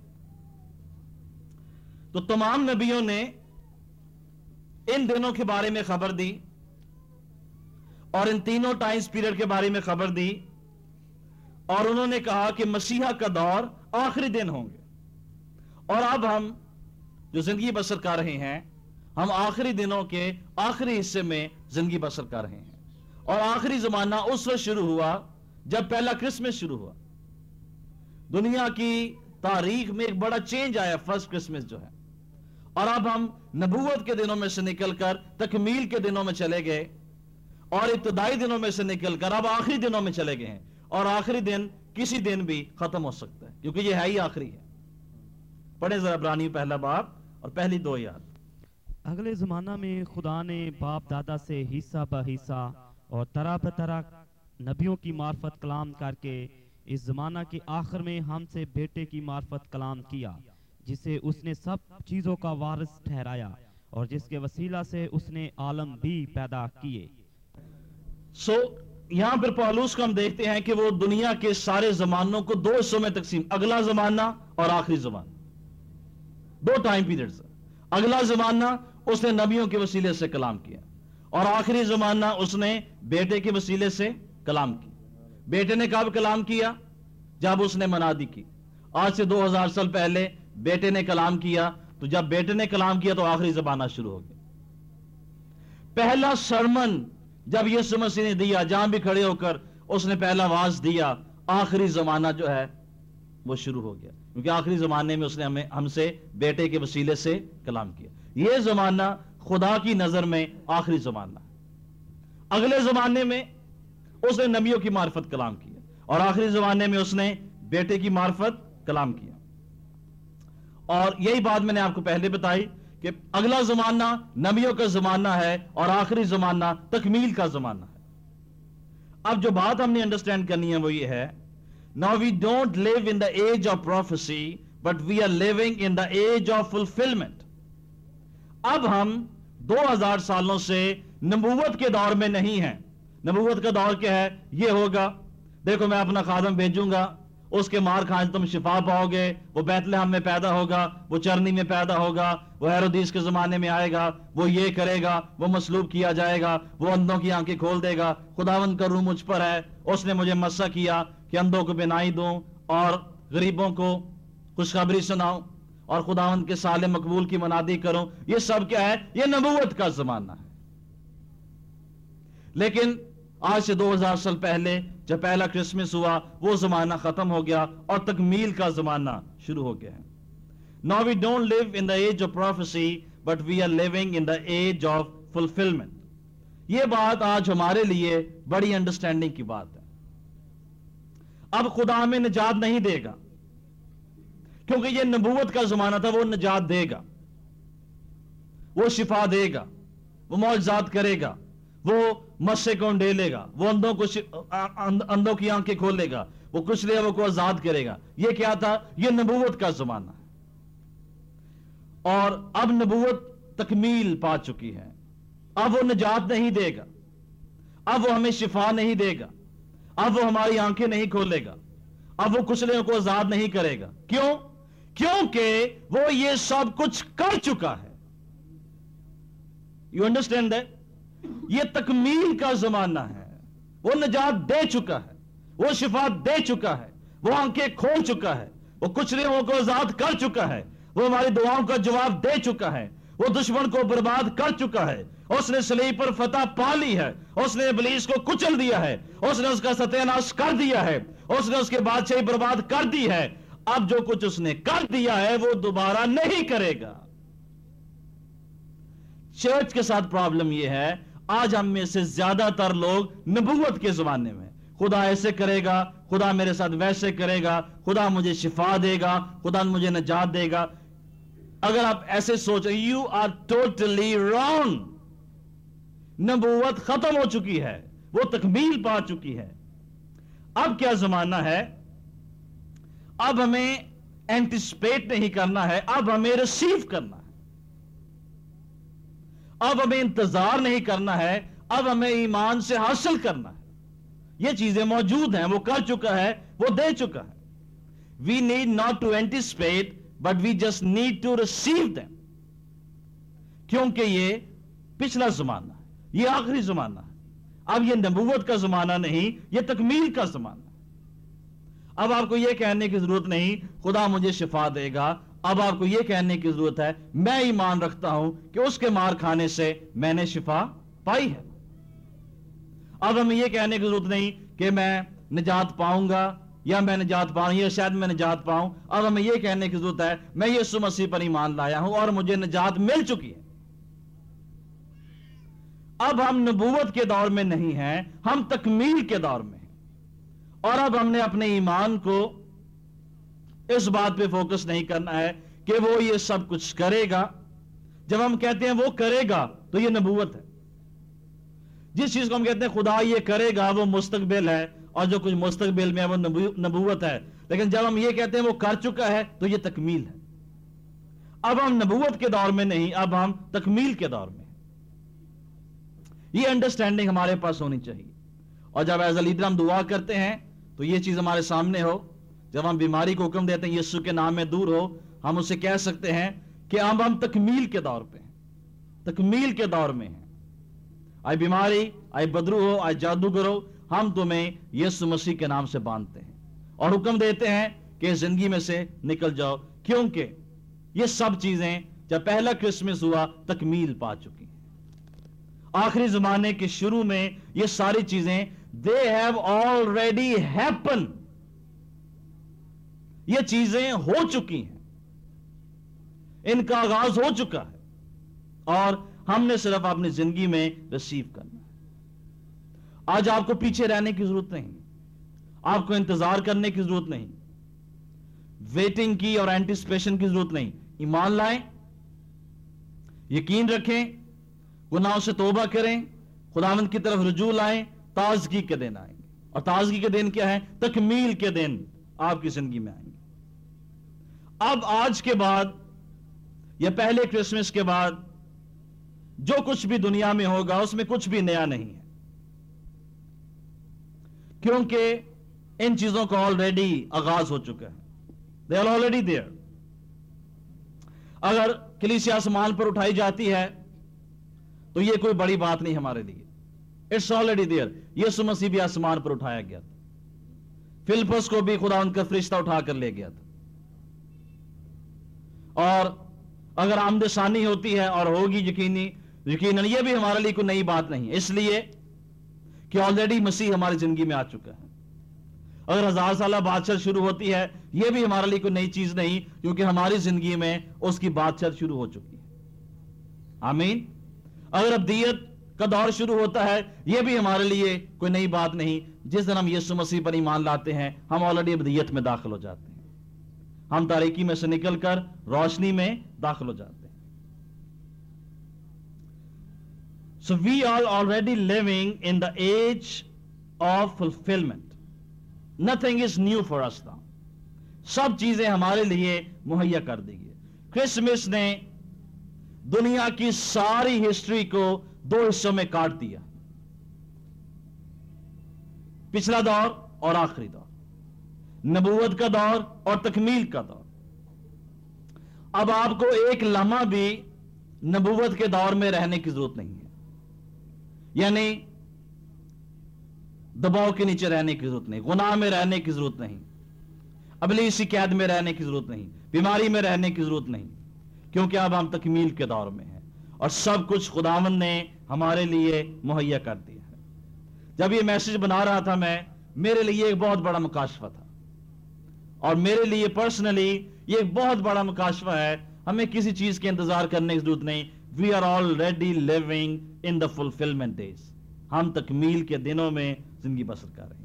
تو تمام نبیوں نے ان دنوں کے بارے میں خبر دی اور ان تینوں ٹائمز پیریڈ کے بارے میں خبر دی، اور انہوں نے کہا کہ مسیحا کا دور آخری دن ہوں گے۔ اور اب ہم جو زندگی بسر کر رہے ہیں، ہم آخری دنوں کے آخری حصے میں زندگی بسر کر رہے ہیں، اور آخری زمانہ اس وقت شروع ہوا جب پہلا کرسمس شروع ہوا۔ دنیا کی تاریخ میں ایک بڑا چینج آیا فرسٹ کرسمس جو ہے، اور اب ہم نبوت کے دنوں میں سے نکل کر تکمیل کے دنوں میں چلے گئے، اور ابتدائی دنوں میں سے نکل کر اب آخری دنوں میں چلے گئے ہیں۔ اور آخری دن کسی دن بھی ختم ہو سکتا ہے کیونکہ یہ ہے ہی آخری ہے۔ پڑھیں ذرا عبرانیوں پہلا باب اور پہلی 2 آیات۔ اگلے زمانہ میں خدا نے باپ دادا سے حصہ بہ حصہ اور طرح بطرح نبیوں کی معرفت کلام کر کے اس زمانہ کے آخر میں ہم سے بیٹے کی معرفت کلام کیا، جسے اس نے سب چیزوں کا وارث ٹھہرایا اور جس کے وسیلہ سے اس نے عالم بھی پیدا کیے۔ سو یہاں پر پالوس کو ہم دیکھتے ہیں کہ وہ دنیا کے سارے زمانوں کو 2 حصوں میں تقسیم، اگلا زمانہ اور آخری زمانہ، 2 ٹائم پیریڈز۔ اگلا زمانہ اس نے نبیوں کے وسیلے سے کلام کیا، اور آخری زمانہ اس نے بیٹے کے وسیلے سے کلام کیا۔ بیٹے نے کب کلام کیا؟ جب اس نے منادی کی۔ آج سے 2000 سال پہلے بیٹے نے کلام کیا، تو جب بیٹے نے کلام کیا تو آخری زمانہ شروع ہو گیا۔ پہلا سرمن جب یسوع مسیح نے دیا، جہاں بھی کھڑے ہو کر اس نے پہلا واعظ دیا، آخری زمانہ جو ہے وہ شروع ہو گیا، کیونکہ آخری زمانے میں اس نے ہم سے بیٹے کے وسیلے سے کلام کیا۔ یہ زمانہ خدا کی نظر میں آخری زمانہ ہے۔ اگلے زمانے میں اس نے نبیوں کی معرفت کلام کیا، اور آخری زمانے میں اس نے بیٹے کی معرفت کلام کیا۔ اور یہی بات میں نے آپ کو پہلے بتائی کہ اگلا زمانہ نبیوں کا زمانہ ہے اور آخری زمانہ تکمیل کا زمانہ ہے۔ اب جو بات ہم نے انڈرسٹینڈ کرنی ہے وہ یہ ہے، now we don't live in the age of prophecy but we are living in the age of fulfillment۔ اب ہم 2000 سالوں سے نبوت کے دور میں نہیں ہیں۔ نبوت کا دور کیا ہے؟ یہ ہوگا، دیکھو میں اپنا خادم بھیجوں گا، اس کے مار کھانے تم شفا پاؤ گے، وہ بیت لحم میں پیدا ہوگا، وہ چرنی میں پیدا ہوگا، وہ ہیرودیس کے زمانے میں آئے گا، وہ یہ کرے گا، وہ مصلوب کیا جائے گا، وہ اندھوں کی آنکھیں کھول دے گا، خداوند کا روح مجھ پر ہے، اس نے مجھے مسح کیا کہ اندھوں کو بینائی دوں اور غریبوں کو خوشخبری سناؤں اور خداوند کے سال مقبول کی منادی کروں۔ یہ سب کیا ہے؟ یہ نبوت کا زمانہ ہے۔ لیکن آج سے 2000 سال پہلے جب پہلا کرسمس ہوا، وہ زمانہ ختم ہو گیا اور تکمیل کا زمانہ شروع ہو گیا ہے۔ Now we don't live in the age of prophecy but we are living in the age of fulfillment۔ یہ بات آج ہمارے لیے بڑی انڈرسٹینڈنگ کی بات ہے۔ اب خدا ہمیں نجات نہیں دے گا، کیونکہ یہ نبوت کا زمانہ تھا۔ وہ نجات دے گا، وہ شفا دے گا، وہ معجزات کرے گا، وہ مسے کو ڈھیلے گا، وہ اندھوں کی آنکھیں کھولے گا، وہ کچلے وہ کو آزاد کرے گا۔ یہ کیا تھا؟ یہ نبوت کا زمانہ ہے۔ اور اب نبوت تکمیل پا چکی ہے۔ اب وہ نجات نہیں دے گا، اب وہ ہمیں شفا نہیں دے گا، اب وہ ہماری آنکھیں نہیں کھولے گا، اب وہ کچلے کو آزاد نہیں کرے گا۔ کیوں؟ کیونکہ وہ یہ سب کچھ کر چکا ہے۔ You understand that? یہ تکمیل کا زمانہ ہے۔ وہ نجات دے چکا ہے، وہ شفا دے چکا ہے، وہ آنکھیں کھول چکا ہے، وہ کچلوں کو آزاد کر چکا ہے، وہ ہماری دعاؤں کا جواب دے چکا ہے، وہ دشمن کو برباد کر چکا ہے، اس نے صلیب پر فتح پا لی ہے، اس نے ابلیس کو کچل دیا ہے، اس نے اس کا ستیہ ناش کر دیا ہے، اس نے اس کے بادشاہی برباد کر دی ہے۔ اب جو کچھ اس نے کر دیا ہے وہ دوبارہ نہیں کرے گا۔ چرچ کے ساتھ پرابلم یہ ہے، آج ہم میں سے زیادہ تر لوگ نبوت کے زمانے میں، خدا ایسے کرے گا، خدا میرے ساتھ ویسے کرے گا، خدا مجھے شفا دے گا، خدا مجھے نجات دے گا۔ اگر آپ ایسے سوچیں، یو آر ٹوٹلی رانگ۔ نبوت ختم ہو چکی ہے، وہ تکمیل پا چکی ہے۔ اب کیا زمانہ ہے؟ اب ہمیں اینٹیسپیٹ نہیں کرنا ہے، اب ہمیں ریسیو کرنا ہے۔ اب ہمیں انتظار نہیں کرنا ہے، اب ہمیں ایمان سے حاصل کرنا ہے۔ یہ چیزیں موجود ہیں، وہ کر چکا ہے، وہ دے چکا ہے۔ We need not to anticipate but we just need to receive them۔ کیونکہ یہ پچھلا زمانہ ہے، یہ آخری زمانہ ہے۔ اب یہ نبوت کا زمانہ نہیں، یہ تکمیل کا زمانہ ہے۔ اب آپ کو یہ کہنے کی ضرورت نہیں خدا مجھے شفا دے گا، اب آپ کو یہ کہنے کی ضرورت ہے میں ایمان رکھتا ہوں کہ اس کے مار کھانے سے میں نے شفا پائی ہے۔ اب ہمیں یہ کہنے کی ضرورت نہیں کہ میں نجات پاؤں گا یا میں نجات پاؤں یا شاید میں نجات پاؤں۔ اب ہمیں یہ کہنے کی ضرورت ہے میں یسوع مسیح پر ایمان لایا ہوں اور مجھے نجات مل چکی ہے۔ اب ہم نبوت کے دور میں نہیں ہیں، ہم تکمیل کے دور میں ہیں۔ اور اب ہم نے اپنے ایمان کو اس بات پہ فوکس نہیں کرنا ہے کہ وہ یہ سب کچھ کرے گا۔ جب ہم کہتے ہیں وہ کرے گا تو یہ نبوت ہے۔ جس چیز کو ہم کہتے ہیں خدا یہ کرے گا وہ مستقبل ہے، اور جو کچھ مستقبل میں ہے وہ نبوت ہے۔ لیکن جب ہم یہ کہتے ہیں وہ کر چکا ہے تو یہ تکمیل ہے۔ اب ہم نبوت کے دور میں نہیں، اب ہم تکمیل کے دور میں ہیں۔ یہ انڈرسٹینڈنگ ہمارے پاس ہونی چاہیے۔ اور جب ایز اے لیڈر ہم دعا کرتے ہیں تو یہ چیز ہمارے سامنے ہو۔ جب ہم بیماری کو حکم دیتے ہیں یسوع کے نام میں دور ہو، ہم اسے کہہ سکتے ہیں کہ اب ہم تکمیل کے دور پہ ہیں، تکمیل کے دور میں ہیں۔ آئے بیماری، آئے بدرو ہو، آئے جادوگر ہو، ہم تمہیں یسوع مسیح کے نام سے باندھتے ہیں اور حکم دیتے ہیں کہ زندگی میں سے نکل جاؤ، کیونکہ یہ سب چیزیں جب پہلا کرسمس ہوا تکمیل پا چکی ہیں۔ آخری زمانے کے شروع میں یہ ساری چیزیں they have already happened۔ یہ چیزیں ہو چکی ہیں، ان کا آغاز ہو چکا ہے، اور ہم نے صرف اپنی زندگی میں ریسیو کرنا ہے۔ آج آپ کو پیچھے رہنے کی ضرورت نہیں، آپ کو انتظار کرنے کی ضرورت نہیں، ویٹنگ کی اور اینٹیسپیشن کی ضرورت نہیں۔ ایمان لائیں، یقین رکھیں، گناہوں سے توبہ کریں، خداوند کی طرف رجوع لائیں، تازگی کے دن آئیں گے۔ اور تازگی کے دن کیا ہے؟ تکمیل کے دن آپ کی زندگی میں آئیں گے۔ اب آج کے بعد یا پہلے کرسمس کے بعد جو کچھ بھی دنیا میں ہوگا اس میں کچھ بھی نیا نہیں ہے، کیونکہ ان چیزوں کا آلریڈی آغاز ہو چکا ہے۔ They are already there۔ اگر کلیسیا آسمان پر اٹھائی جاتی ہے تو یہ کوئی بڑی بات نہیں ہمارے لیے، اٹس آلریڈی دیئر۔ یسوع مسیح بھی آسمان پر اٹھایا گیا تھا، فلپس کو بھی خدا ان کا فرشتہ اٹھا کر لے گیا تھا، اور اگر آمد ثانی ہوتی ہے اور ہوگی یقیناً یہ بھی ہمارے لیے کوئی نئی بات نہیں ہے، اس لیے کہ آلریڈی مسیح ہماری زندگی میں آ چکا ہے۔ اگر 1000 سالہ بادشاہ شروع ہوتی ہے یہ بھی ہمارے لیے کوئی نئی چیز نہیں، کیونکہ ہماری زندگی میں اس کی بادشاہ شروع ہو چکی ہے۔ آمین۔ اگر ابدیت کا دور شروع ہوتا ہے یہ بھی ہمارے لیے کوئی نئی بات نہیں، جس دن ہم یسوع مسیح پر ایمان لاتے ہیں ہم آلریڈی ابدیت میں داخل ہو جاتے ہیں، ہم تاریکی میں سے نکل کر روشنی میں داخل ہو جاتے ہیں۔ So we are already living in the age of fulfillment. Nothing is new for us now. سب چیزیں ہمارے لیے مہیا کر دی گئی۔ کرسمس نے دنیا کی ساری ہسٹری کو 2 حصوں میں کاٹ دیا، پچھلا دور اور آخری دور، نبوت کا دور اور تکمیل کا دور۔ اب آپ کو ایک لمحہ بھی نبوت کے دور میں رہنے کی ضرورت نہیں ہے، یعنی دباؤ کے نیچے رہنے کی ضرورت نہیں، گناہ میں رہنے کی ضرورت نہیں، ابلیسی قید میں رہنے کی ضرورت نہیں، بیماری میں رہنے کی ضرورت نہیں، کیونکہ اب ہم تکمیل کے دور میں ہیں اور سب کچھ خداوند نے ہمارے لیے مہیا کر دیا ہے۔ جب یہ میسج بنا رہا تھا میں، میرے لیے ایک بہت بڑا مکاشفہ تھا، اور میرے لیے پرسنلی یہ ایک بہت بڑا مکاشفہ ہے۔ ہمیں کسی چیز کے انتظار کرنے کی ضرورت نہیں۔ We are already living in the fulfilment days. ہم تکمیل کے دنوں میں زندگی بسر کر رہے ہیں،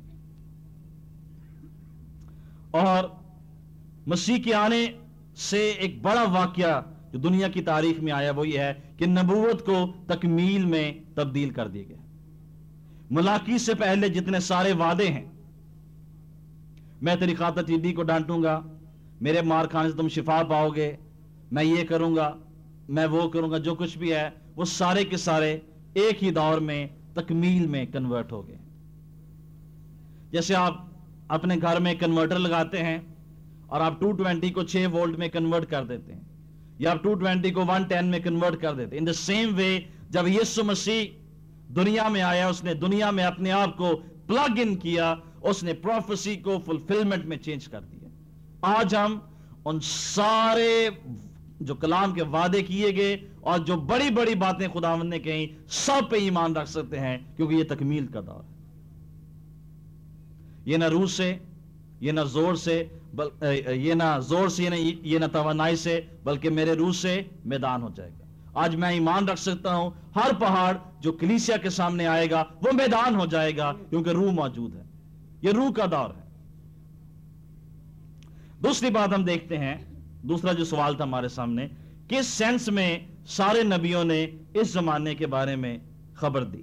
اور مسیح کے آنے سے ایک بڑا واقعہ جو دنیا کی تاریخ میں آیا وہ یہ ہے کہ نبوت کو تکمیل میں تبدیل کر دیا گیا۔ ملاکی سے پہلے جتنے سارے وعدے ہیں، میں تیری خاطر ٹیڈی کو ڈانٹوں گا، میرے مار کھانے سے تم شفا پاؤ گے، میں یہ کروں گا، میں وہ کروں گا، جو کچھ بھی ہے وہ سارے کے سارے ایک ہی دور میں تکمیل میں کنورٹ ہو گئے۔ جیسے آپ اپنے گھر میں کنورٹر لگاتے ہیں اور آپ 220 کو 6 وولٹ میں کنورٹ کر دیتے ہیں، یا آپ 220 کو 110 میں کنورٹ کر دیتے ہیں۔ ان دا سیم وے جب یسوع مسیح دنیا میں آیا، اس نے دنیا میں اپنے آپ کو پلگ ان کیا، اس نے پروفیسی کو فلفلمنٹ میں چینج کر دیا۔ آج ہم ان سارے جو کلام کے وعدے کیے گئے اور جو بڑی بڑی باتیں خداوند نے کہیں سب پہ ایمان رکھ سکتے ہیں، کیونکہ یہ تکمیل کا دور ہے۔ یہ نہ روح سے، یہ نہ زور سے، یہ نہ زور سے، یہ نہ توانائی سے، بلکہ میرے روح سے میدان ہو جائے گا۔ آج میں ایمان رکھ سکتا ہوں ہر پہاڑ جو کلیسیا کے سامنے آئے گا وہ میدان ہو جائے گا، کیونکہ روح موجود ہے۔ یہ روح کا دور ہے۔ دوسری بات ہم دیکھتے ہیں، دوسرا جو سوال تھا ہمارے سامنے، کس سینس میں سارے نبیوں نے اس زمانے کے بارے میں خبر دی؟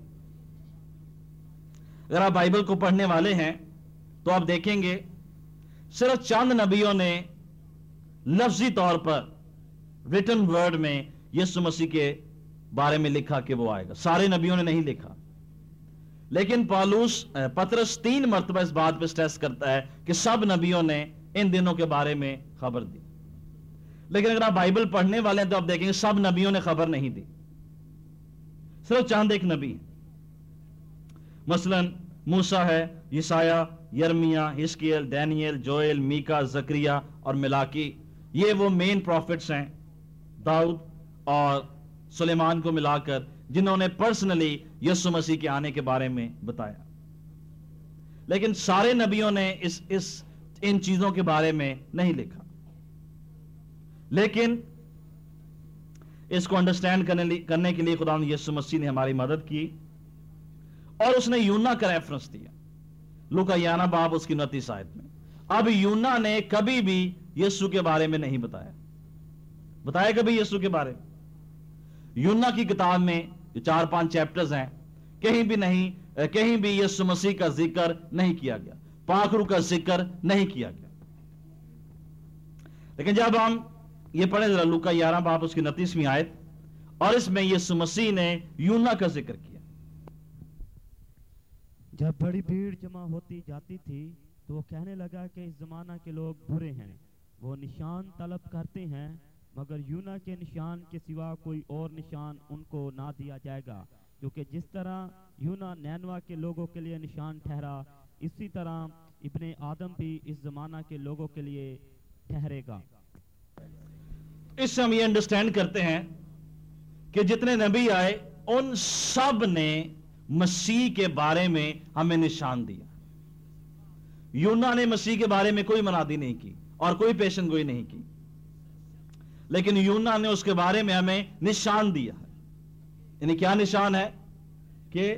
اگر آپ بائبل کو پڑھنے والے ہیں تو آپ دیکھیں گے صرف چند نبیوں نے لفظی طور پر ریٹن ورڈ میں یسوع مسیح کے بارے میں لکھا کہ وہ آئے گا۔ سارے نبیوں نے نہیں لکھا، لیکن پطرس 3 مرتبہ اس بات پہ سٹریس کرتا ہے کہ سب نبیوں نے ان دنوں کے بارے میں خبر دی۔ لیکن اگر آپ بائبل پڑھنے والے ہیں تو آپ دیکھیں گے سب نبیوں نے خبر نہیں دی، صرف چند ایک نبی ہیں۔ مثلا موسیٰ ہے، یسایہ، یرمیہ، حزقیل، دانیل، جوئیل، میکا، زکریا اور ملاکی، یہ وہ مین پروفٹس ہیں، داؤد اور سلیمان کو ملا کر، جنہوں نے پرسنلی یسوع مسیح کے آنے کے بارے میں بتایا۔ لیکن سارے نبیوں نے اس ان چیزوں کے بارے میں نہیں لکھا. لیکن اس کو انڈرسٹینڈ کرنے کے لیے خدا یسوع مسیح نے ہماری مدد کی اور اس نے یونا کا ریفرنس دیا. لوکا 11 باب اس کی 29 آیت میں. اب یونا نے کبھی بھی یسوع کے بارے میں نہیں بتایا کبھی یسوع کے بارے میں. یونا کی کتاب میں جو 4-5 چیپٹرز ہیں کہیں بھی یسوع مسیح کا ذکر نہیں کیا گیا, پاک روح کا ذکر نہیں کیا گیا. لیکن جب ہم یہ پڑھیں ذرا لوکا 11 باب اس کی 29ویں آیت, اور اس میں یسوع مسیح نے یونا کا ذکر کیا. جب بڑی بھیڑ جمع ہوتی جاتی تھی تو وہ کہنے لگا کہ اس زمانہ کے لوگ برے ہیں, وہ نشان طلب کرتے ہیں, مگر یونا کے نشان کے سوا کوئی اور نشان ان کو نہ دیا جائے گا, کیونکہ جس طرح یونا نینوا کے لوگوں کے لیے نشان ٹھہرا, اسی طرح ابن آدم بھی اس زمانہ کے لوگوں کے لیے ٹھہرے گا. اس سے ہم یہ انڈرسٹینڈ کرتے ہیں کہ جتنے نبی آئے ان سب نے مسیح کے بارے میں ہمیں نشان دیا. یونا نے مسیح کے بارے میں کوئی منادی نہیں کی اور کوئی پیشن گوئی نہیں کی, لیکن یونا نے اس کے بارے میں ہمیں نشان دیا ہے. یعنی کیا نشان ہے کہ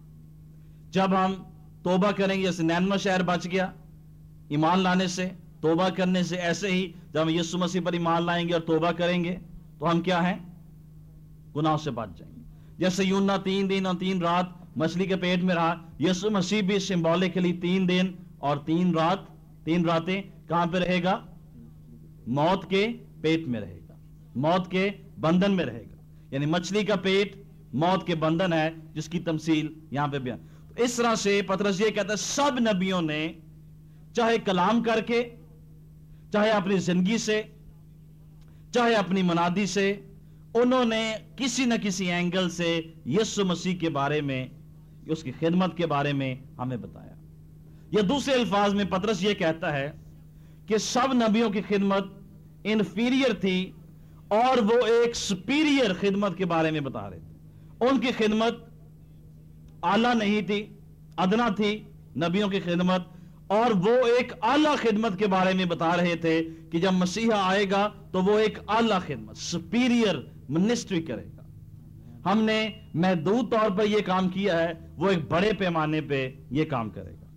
جب ہم توبہ کریں گے, جیسے نینوا شہر بچ گیا ایمان لانے سے, توبہ کرنے سے, ایسے ہی جب ہم یسوع مسیح پر ایمان لائیں گے اور توبہ کریں گے تو ہم کیا ہیں, گناہوں سے بچ جائیں گے. جیسے یونا 3 دن اور 3 رات مچھلی کے پیٹ میں رہا, یسوع مسیح بھی سمبولکلی 3 دن اور 3 راتیں کہاں پہ رہے گا, موت کے پیٹ میں رہے گا, موت کے بندھن میں رہے گا. یعنی مچھلی کا پیٹ موت کے بندھن ہے, جس کی تمثیل یہاں پہ بیان. اس طرح سے پطرس یہ کہتا ہے سب نبیوں نے چاہے کلام کر کے, چاہے اپنی زندگی سے, چاہے اپنی منادی سے, انہوں نے کسی نہ کسی اینگل سے یسوع مسیح کے بارے میں, اس کی خدمت کے بارے میں ہمیں بتایا. یا دوسرے الفاظ میں پطرس یہ کہتا ہے کہ سب نبیوں کی خدمت انفیریئر تھی اور وہ ایک سپیریئر خدمت کے بارے میں بتا رہے تھے. ان کی خدمت اعلیٰ نہیں تھی, ادنا تھی نبیوں کی خدمت, اور وہ ایک اعلیٰ خدمت کے بارے میں بتا رہے تھے کہ جب مسیحا آئے گا تو وہ ایک اعلیٰ خدمت, سپیریئر منسٹری کرے گا. ہم نے محدود طور پر یہ کام کیا ہے, وہ ایک بڑے پیمانے پہ یہ کام کرے گا.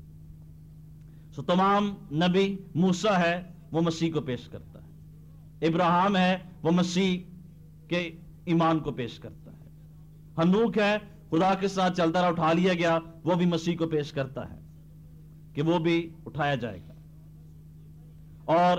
سو تمام نبی, موسیٰ ہے وہ مسیح کو پیش کرتا ہے, ابراہیم ہے وہ مسیح کے ایمان کو پیش کرتا ہے, ہنوک ہے خدا کے ساتھ چلتا رہا, اٹھا لیا گیا, وہ بھی مسیح کو پیش کرتا ہے کہ وہ بھی اٹھایا جائے گا. اور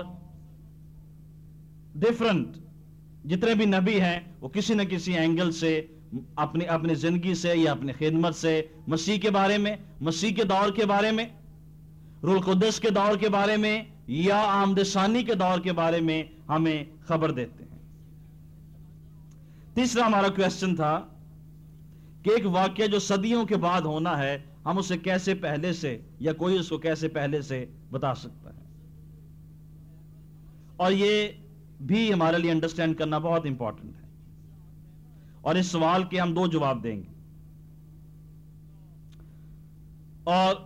ڈیفرنٹ جتنے بھی نبی ہیں وہ کسی نہ کسی اینگل سے اپنی زندگی سے یا اپنی خدمت سے مسیح کے بارے میں, مسیح کے دور کے بارے میں, روح القدس کے دور کے بارے میں یا آمد ثانی کے دور کے بارے میں ہمیں خبر دیتے ہیں. تیسرا ہمارا کویسچن تھا کہ ایک واقعہ جو صدیوں کے بعد ہونا ہے, ہم اسے کیسے پہلے سے, یا کوئی اس کو کیسے پہلے سے بتا سکتا ہے. اور یہ بھی ہمارے لیے انڈرسٹینڈ کرنا بہت امپورٹنٹ ہے, اور اس سوال کے ہم 2 جواب دیں گے. اور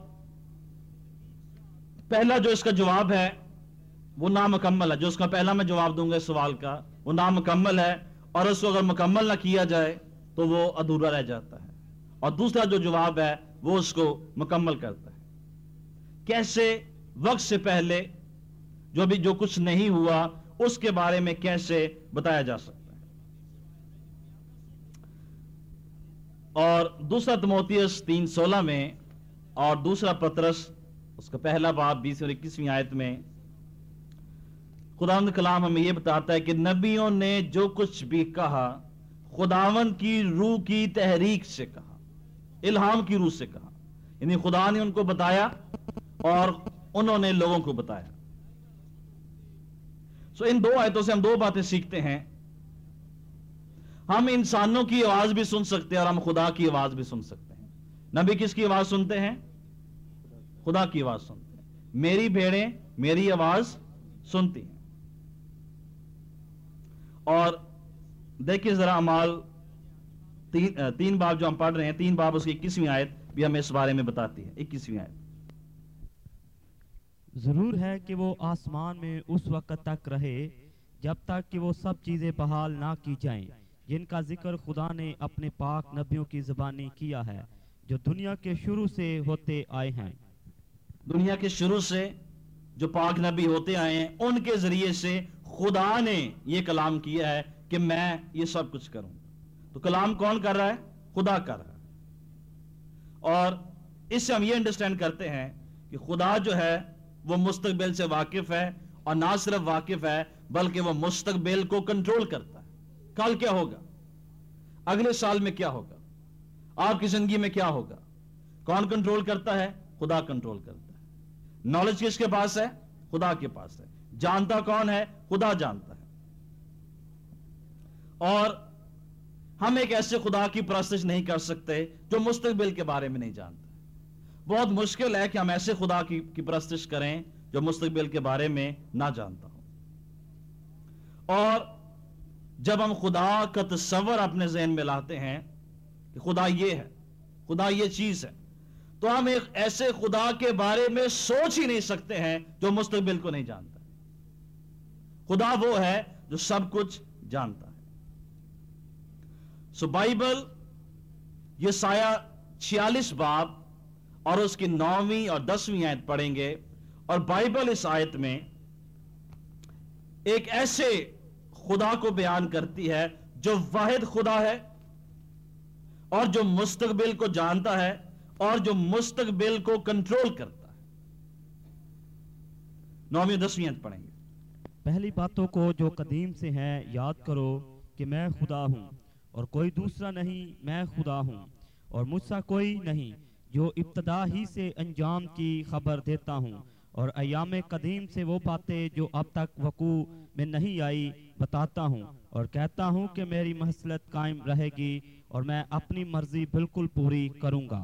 پہلا جو اس کا جواب ہے وہ نامکمل ہے. جو اس کا پہلا میں جواب دوں گا اس سوال کا وہ نامکمل ہے, اور اس کو اگر مکمل نہ کیا جائے تو وہ ادھورا رہ جاتا ہے. اور دوسرا جو جواب ہے وہ اس کو مکمل کرتا ہے. کیسے وقت سے پہلے جو کچھ نہیں ہوا اس کے بارے میں کیسے بتایا جا سکتا ہے. اور دوسرا تموتھیوس 3:16 میں اور دوسرا پطرس اس کا پہلا باب 20 اور 21ویں آیت میں خداوند کلام ہمیں یہ بتاتا ہے کہ نبیوں نے جو کچھ بھی کہا خداوند کی روح کی تحریک سے کہا, الہام کی روح سے کہا. یعنی خدا نے ان کو بتایا اور انہوں نے لوگوں کو بتایا. سو ان 2 آیتوں سے ہم 2 باتیں سیکھتے ہیں. ہم انسانوں کی آواز بھی سن سکتے ہیں اور ہم خدا کی آواز بھی سن سکتے ہیں. نبی کس کی آواز سنتے ہیں؟ خدا کی آواز سنتے ہیں. میری بھیڑیں میری آواز سنتی ہیں. اور دیکھیں ذرا اعمال 3 باب جو ہم پڑھ رہے ہیں, 3 باب اس کی 21ویں آیت بھی ہمیں اس بارے میں بتاتی ہے. 21ویں آیت, ضرور ہے کہ وہ آسمان میں اس وقت تک رہے جب تک کہ وہ سب چیزیں بحال نہ کی جائیں جن کا ذکر خدا نے اپنے پاک نبیوں کی زبانی کیا ہے جو دنیا کے شروع سے ہوتے آئے ہیں۔ دنیا کے شروع سے جو پاک نبی ہوتے آئے ہیں ان کے ذریعے سے خدا نے یہ کلام کیا ہے کہ میں یہ سب کچھ کروں۔ تو کلام کون کر رہا ہے؟ خدا کر رہا ہے۔ اور اس سے ہم یہ انڈرسٹینڈ کرتے ہیں کہ خدا جو ہے وہ مستقبل سے واقف ہے، اور نہ صرف واقف ہے بلکہ وہ مستقبل کو کنٹرول کرتا ہے۔ کل کیا ہوگا، اگلے سال میں کیا ہوگا، آپ کی زندگی میں کیا ہوگا، کون کنٹرول کرتا ہے؟ خدا کنٹرول کرتا ہے۔ نالج کس کے پاس ہے؟ خدا کے پاس ہے۔ جانتا کون ہے؟ خدا جانتا ہے۔ اور ہم ایک ایسے خدا کی پرستش نہیں کر سکتے جو مستقبل کے بارے میں نہیں جانتا۔ بہت مشکل ہے کہ ہم ایسے خدا کی پرستش کریں جو مستقبل کے بارے میں نہ جانتا ہو۔ اور جب ہم خدا کا تصور اپنے ذہن میں لاتے ہیں کہ خدا یہ ہے، خدا یہ چیز ہے، تو ہم ایک ایسے خدا کے بارے میں سوچ ہی نہیں سکتے ہیں جو مستقبل کو نہیں جانتا۔ خدا وہ ہے جو سب کچھ جانتا ہے۔ سو بائبل یسایہ 46 باب اور اس کی 9ویں اور 10ویں آیت پڑھیں گے، اور بائبل اس آیت میں ایک ایسے خدا کو بیان کرتی ہے جو واحد خدا ہے اور جو مستقبل کو جانتا ہے اور جو مستقبل کو کنٹرول کرتا ہے۔ 9ویں اور 10ویں آیت پڑھیں گے۔ پہلی باتوں کو جو قدیم سے ہیں یاد کرو کہ میں خدا ہوں اور کوئی دوسرا نہیں، میں خدا ہوں اور مجھ سا کوئی نہیں جو ابتدا ہی سے انجام کی خبر دیتا ہوں اور ایام قدیم سے وہ باتیں جو اب تک وقوع میں نہیں آئی بتاتا ہوں اور کہتا ہوں کہ میری مصلحت قائم رہے گی اور میں اپنی مرضی بالکل پوری کروں گا۔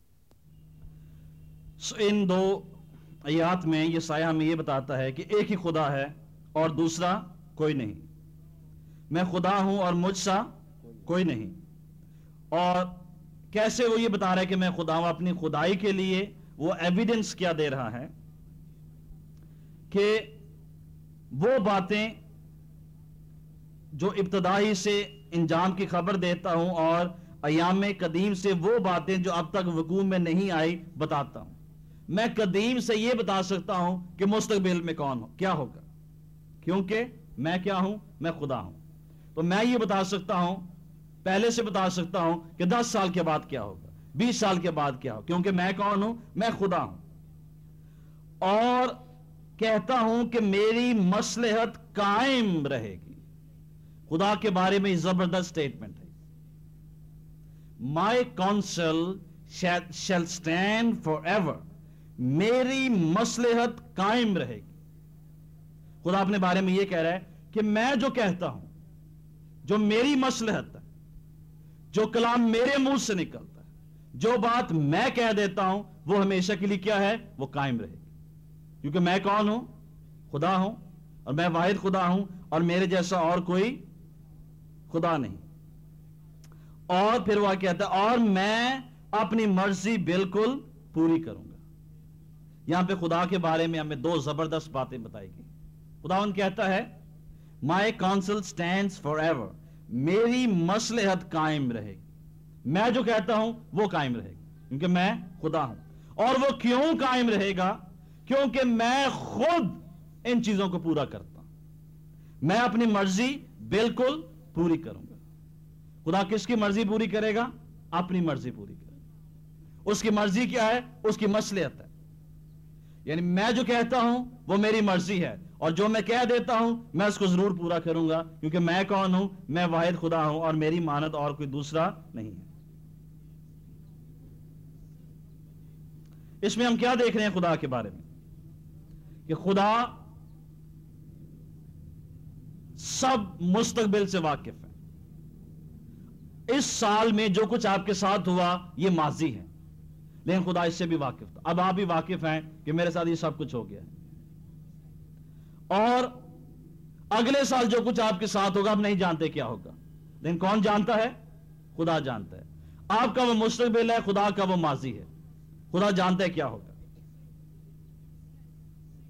ان دو آیات میں یسایہ ہمیں یہ بتاتا ہے کہ ایک ہی خدا ہے اور دوسرا کوئی نہیں۔ میں خدا ہوں اور مجھ سا کوئی نہیں۔ اور کیسے وہ یہ بتا رہا ہے کہ میں خدا ہوں؟ اپنی خدائی کے لیے وہ ایویڈنس کیا دے رہا ہے کہ وہ باتیں جو ابتدائی سے انجام کی خبر دیتا ہوں اور ایام قدیم سے وہ باتیں جو اب تک وقوع میں نہیں آئی بتاتا ہوں۔ میں قدیم سے یہ بتا سکتا ہوں کہ مستقبل میں کون ہو، کیا ہوگا، کیونکہ میں کیا ہوں؟ میں خدا ہوں۔ تو میں یہ بتا سکتا ہوں، پہلے سے بتا سکتا ہوں کہ 10 سال کے بعد کیا ہوگا، 20 سال کے بعد کیا ہوگا، کیونکہ میں کون ہوں؟ میں خدا ہوں۔ اور کہتا ہوں کہ میری مصلحت قائم رہے گی۔ خدا کے بارے میں زبردست سٹیٹمنٹ ہے۔ My counsel shall stand forever. میری مصلحت قائم رہے گی۔ خدا اپنے بارے میں یہ کہہ رہا ہے کہ میں جو کہتا ہوں، جو میری مصلحت ہے، جو کلام میرے منہ سے نکلتا ہے، جو بات میں کہہ دیتا ہوں، وہ ہمیشہ کے لیے کیا ہے؟ وہ قائم رہے گی۔ کیونکہ میں کون ہوں؟ خدا ہوں، اور میں واحد خدا ہوں، اور میرے جیسا اور کوئی خدا نہیں۔ اور پھر وہ کہتا ہے اور میں اپنی مرضی بالکل پوری کروں گا۔ یہاں پہ خدا کے بارے میں ہمیں دو زبردست باتیں بتائی گئی۔ خداوند کہتا ہے My counsel stands forever. میری مصلحت قائم رہے گی۔ میں جو کہتا ہوں وہ قائم رہے گی، کیونکہ میں خدا ہوں۔ اور وہ کیوں قائم رہے گا؟ کیونکہ میں خود ان چیزوں کو پورا کرتا ہوں۔ میں اپنی مرضی بالکل پوری کروں گا۔ خدا کس کی مرضی پوری کرے گا؟ اپنی مرضی پوری کرے گا۔ اس کی مرضی کیا ہے؟ اس کی مصلحت ہے۔ یعنی میں جو کہتا ہوں وہ میری مرضی ہے، اور جو میں کہہ دیتا ہوں میں اس کو ضرور پورا کروں گا، کیونکہ میں کون ہوں؟ میں واحد خدا ہوں، اور میری مانند اور کوئی دوسرا نہیں ہے۔ اس میں ہم کیا دیکھ رہے ہیں خدا کے بارے میں؟ کہ خدا سب مستقبل سے واقف ہے۔ اس سال میں جو کچھ آپ کے ساتھ ہوا یہ ماضی ہے، لیکن خدا اس سے بھی واقف تھا۔ اب آپ بھی واقف ہیں کہ میرے ساتھ یہ سب کچھ ہو گیا ہے، اور اگلے سال جو کچھ آپ کے ساتھ ہوگا آپ نہیں جانتے کیا ہوگا، لیکن کون جانتا ہے؟ خدا جانتا ہے۔ آپ کا وہ مستقبل ہے، خدا کا وہ ماضی ہے۔ خدا جانتا ہے کیا ہوگا۔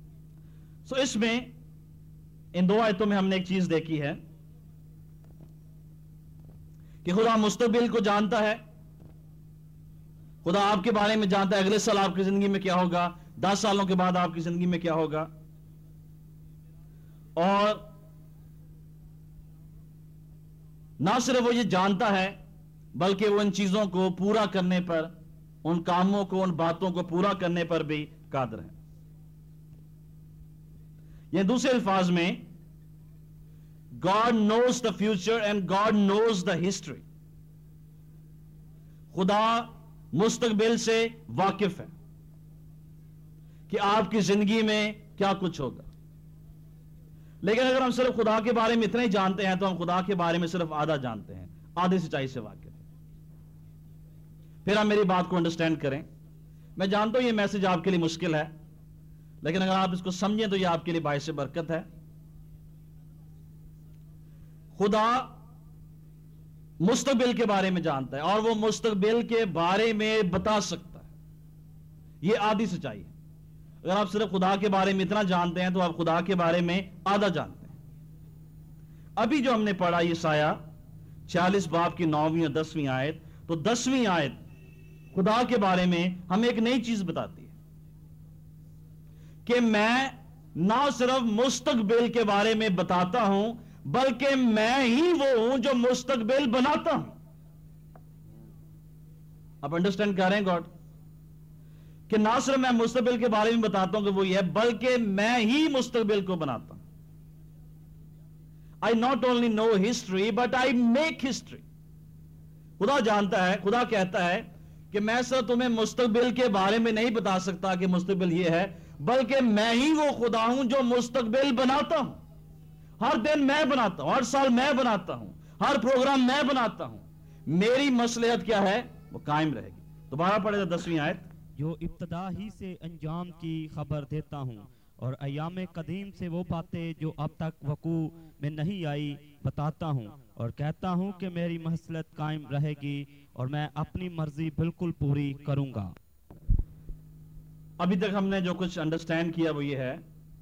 اس میں ان دو آیتوں میں ہم نے ایک چیز دیکھی ہے کہ خدا مستقبل کو جانتا ہے. خدا آپ کے بارے میں جانتا ہے اگلے سال آپ کی زندگی میں کیا ہوگا, 10 سالوں کے بعد آپ کی زندگی میں کیا ہوگا. اور نہ صرف وہ یہ جانتا ہے بلکہ وہ ان چیزوں کو پورا کرنے پر, ان کاموں کو, ان باتوں کو پورا کرنے پر بھی قادر ہے. یہ دوسرے الفاظ میں God knows the future and God knows the history. خدا مستقبل سے واقف ہے کہ آپ کی زندگی میں کیا کچھ ہوگا. لیکن اگر ہم صرف خدا کے بارے میں اتنا ہی جانتے ہیں تو ہم خدا کے بارے میں صرف آدھا جانتے ہیں, آدھی سچائی سے واقف ہیں. پھر آپ میری بات کو انڈرسٹینڈ کریں. میں جانتا ہوں یہ میسج آپ کے لیے مشکل ہے, لیکن اگر آپ اس کو سمجھیں تو یہ آپ کے لیے باعث برکت ہے. خدا مستقبل کے بارے میں جانتا ہے اور وہ مستقبل کے بارے میں بتا سکتا ہے. یہ آدھی سچائی ہے. اگر آپ صرف خدا کے بارے میں اتنا جانتے ہیں تو آپ خدا کے بارے میں آدھا جانتے ہیں. ابھی جو ہم نے پڑھا یسایہ 46 باب کی 9ویں اور 10ویں آیت, تو 10ویں آیت خدا کے بارے میں ہمیں ایک نئی چیز بتاتی ہے کہ میں نہ صرف مستقبل کے بارے میں بتاتا ہوں بلکہ میں ہی وہ ہوں جو مستقبل بناتا ہوں. آپ انڈرسٹینڈ کر رہے ہیں گاڈ کہ نہ صرف میں مستقبل کے بارے میں بتاتا ہوں کہ وہ یہ ہے, بلکہ میں ہی مستقبل کو بناتا ہوں. I not only know history but I make history. خدا جانتا ہے, خدا کہتا ہے کہ میں صرف تمہیں مستقبل کے بارے میں نہیں بتا سکتا کہ مستقبل یہ ہے, بلکہ میں ہی وہ خدا ہوں جو مستقبل بناتا ہوں. ہر دن میں بناتا ہوں, ہر سال میں بناتا ہوں, ہر پروگرام میں بناتا ہوں. میری مصلحت کیا ہے وہ قائم رہے گی. دوبارہ پڑھے گا 10ویں آیت. جو ابتدا ہی سے انجام کی خبر دیتا ہوں اور ایام قدیم سے وہ باتیں جو اب تک وقوع میں نہیں آئی بتاتا ہوں, اور کہتا ہوں کہ میری مصلحت قائم رہے گی اور میں اپنی مرضی بالکل پوری کروں گا. ابھی تک ہم نے جو کچھ انڈرسٹینڈ کیا وہ یہ ہے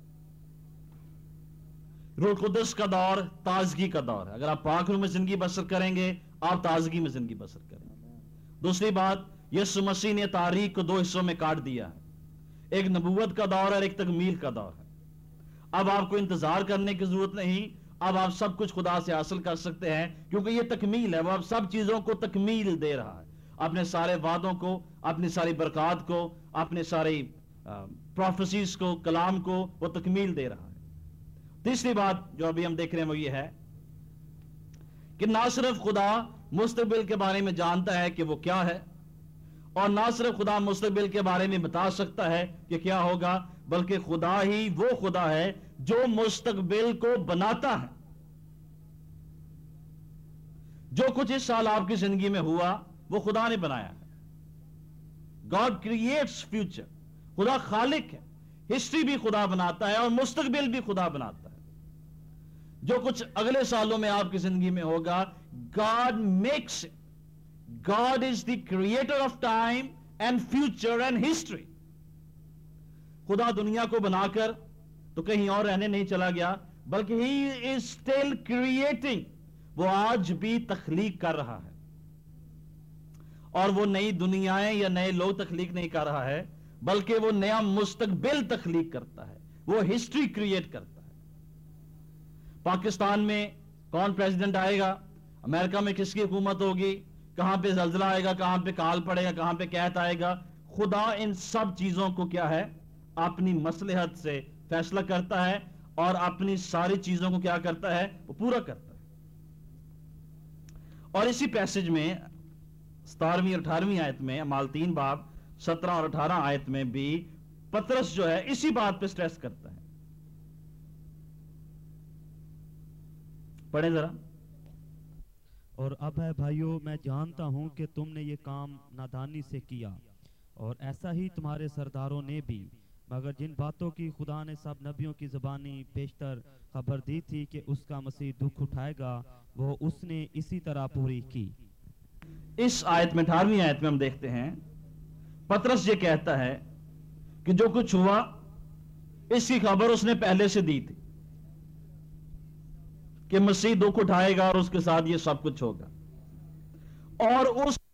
روح القدس کا دور تازگی کا دور ہے. اگر آپ پاک روح میں زندگی بسر کریں گے آپ تازگی میں زندگی بسر کریں گے. دوسری بات, یسوع مسیح نے تاریخ کو 2 حصوں میں کاٹ دیا ہے. ایک نبوت کا دور ہے اور ایک تکمیل کا دور ہے. اب آپ کو انتظار کرنے کی ضرورت نہیں, اب آپ سب کچھ خدا سے حاصل کر سکتے ہیں کیونکہ یہ تکمیل ہے. وہ اب سب چیزوں کو تکمیل دے رہا ہے, اپنے سارے وعدوں کو, اپنی ساری برکات کو, اپنے ساری پروفیسیز کو, کلام کو وہ تکمیل دے رہا ہے. تیسری بات جو ابھی ہم دیکھ رہے ہیں وہ یہ ہے کہ نہ صرف خدا مستقبل کے بارے میں جانتا ہے کہ وہ کیا ہے, اور نہ صرف خدا مستقبل کے بارے میں بتا سکتا ہے کہ کیا ہوگا, بلکہ خدا ہی وہ خدا ہے جو مستقبل کو بناتا ہے. جو کچھ اس سال آپ کی زندگی میں ہوا وہ خدا نے بنایا ہے. God creates future. خدا خالق ہے. ہسٹری بھی خدا بناتا ہے اور مستقبل بھی خدا بناتا ہے. جو کچھ اگلے سالوں میں آپ کی زندگی میں ہوگا God makes it. God is the creator of time and future and history. خدا دنیا کو بنا کر تو کہیں اور رہنے نہیں چلا گیا بلکہ he is still creating. وہ آج بھی تخلیق کر رہا ہے, اور وہ نئی دنیایں یا نئے لوگ تخلیق نہیں کر رہا ہے بلکہ وہ نیا مستقبل تخلیق کرتا ہے. وہ ہسٹری کریٹ کرتا ہے. پاکستان میں کون پریزیڈنٹ آئے گا, امریکہ میں کس کی حکومت ہوگی, کہاں پہ زلزلہ آئے گا, کہاں پہ کال پڑے گا, کہاں پہ قحط آئے گا, خدا ان سب چیزوں کو کیا ہے اپنی مصلحت سے فیصلہ کرتا ہے اور اپنی ساری چیزوں کو کیا کرتا ہے وہ پورا کرتا ہے. اور اسی پیسج میں 17ویں اور 18ویں آیت میں, اعمال 3 باب 17 اور 18 آیت میں بھی پترس جو ہے اسی بات پہ سٹریس کرتا ہے. پڑھیں ذرا. اور اب ہے بھائیو, میں جانتا ہوں کہ تم نے یہ کام نادانی سے کیا, اور ایسا ہی تمہارے سرداروں نے بھی, مگر جن باتوں کی خدا نے سب نبیوں کی زبانی بیشتر خبر دی تھی کہ اس کا مسیح دکھ اٹھائے گا, وہ اس نے اسی طرح پوری کی. اس آیت میں 18ویں آیت میں ہم دیکھتے ہیں پترس یہ کہتا ہے کہ جو کچھ ہوا इसकी खबर उसने पहले से दी थी कि मसीह दुख उठाएगा और उसके साथ ये सब कुछ होगा। और उस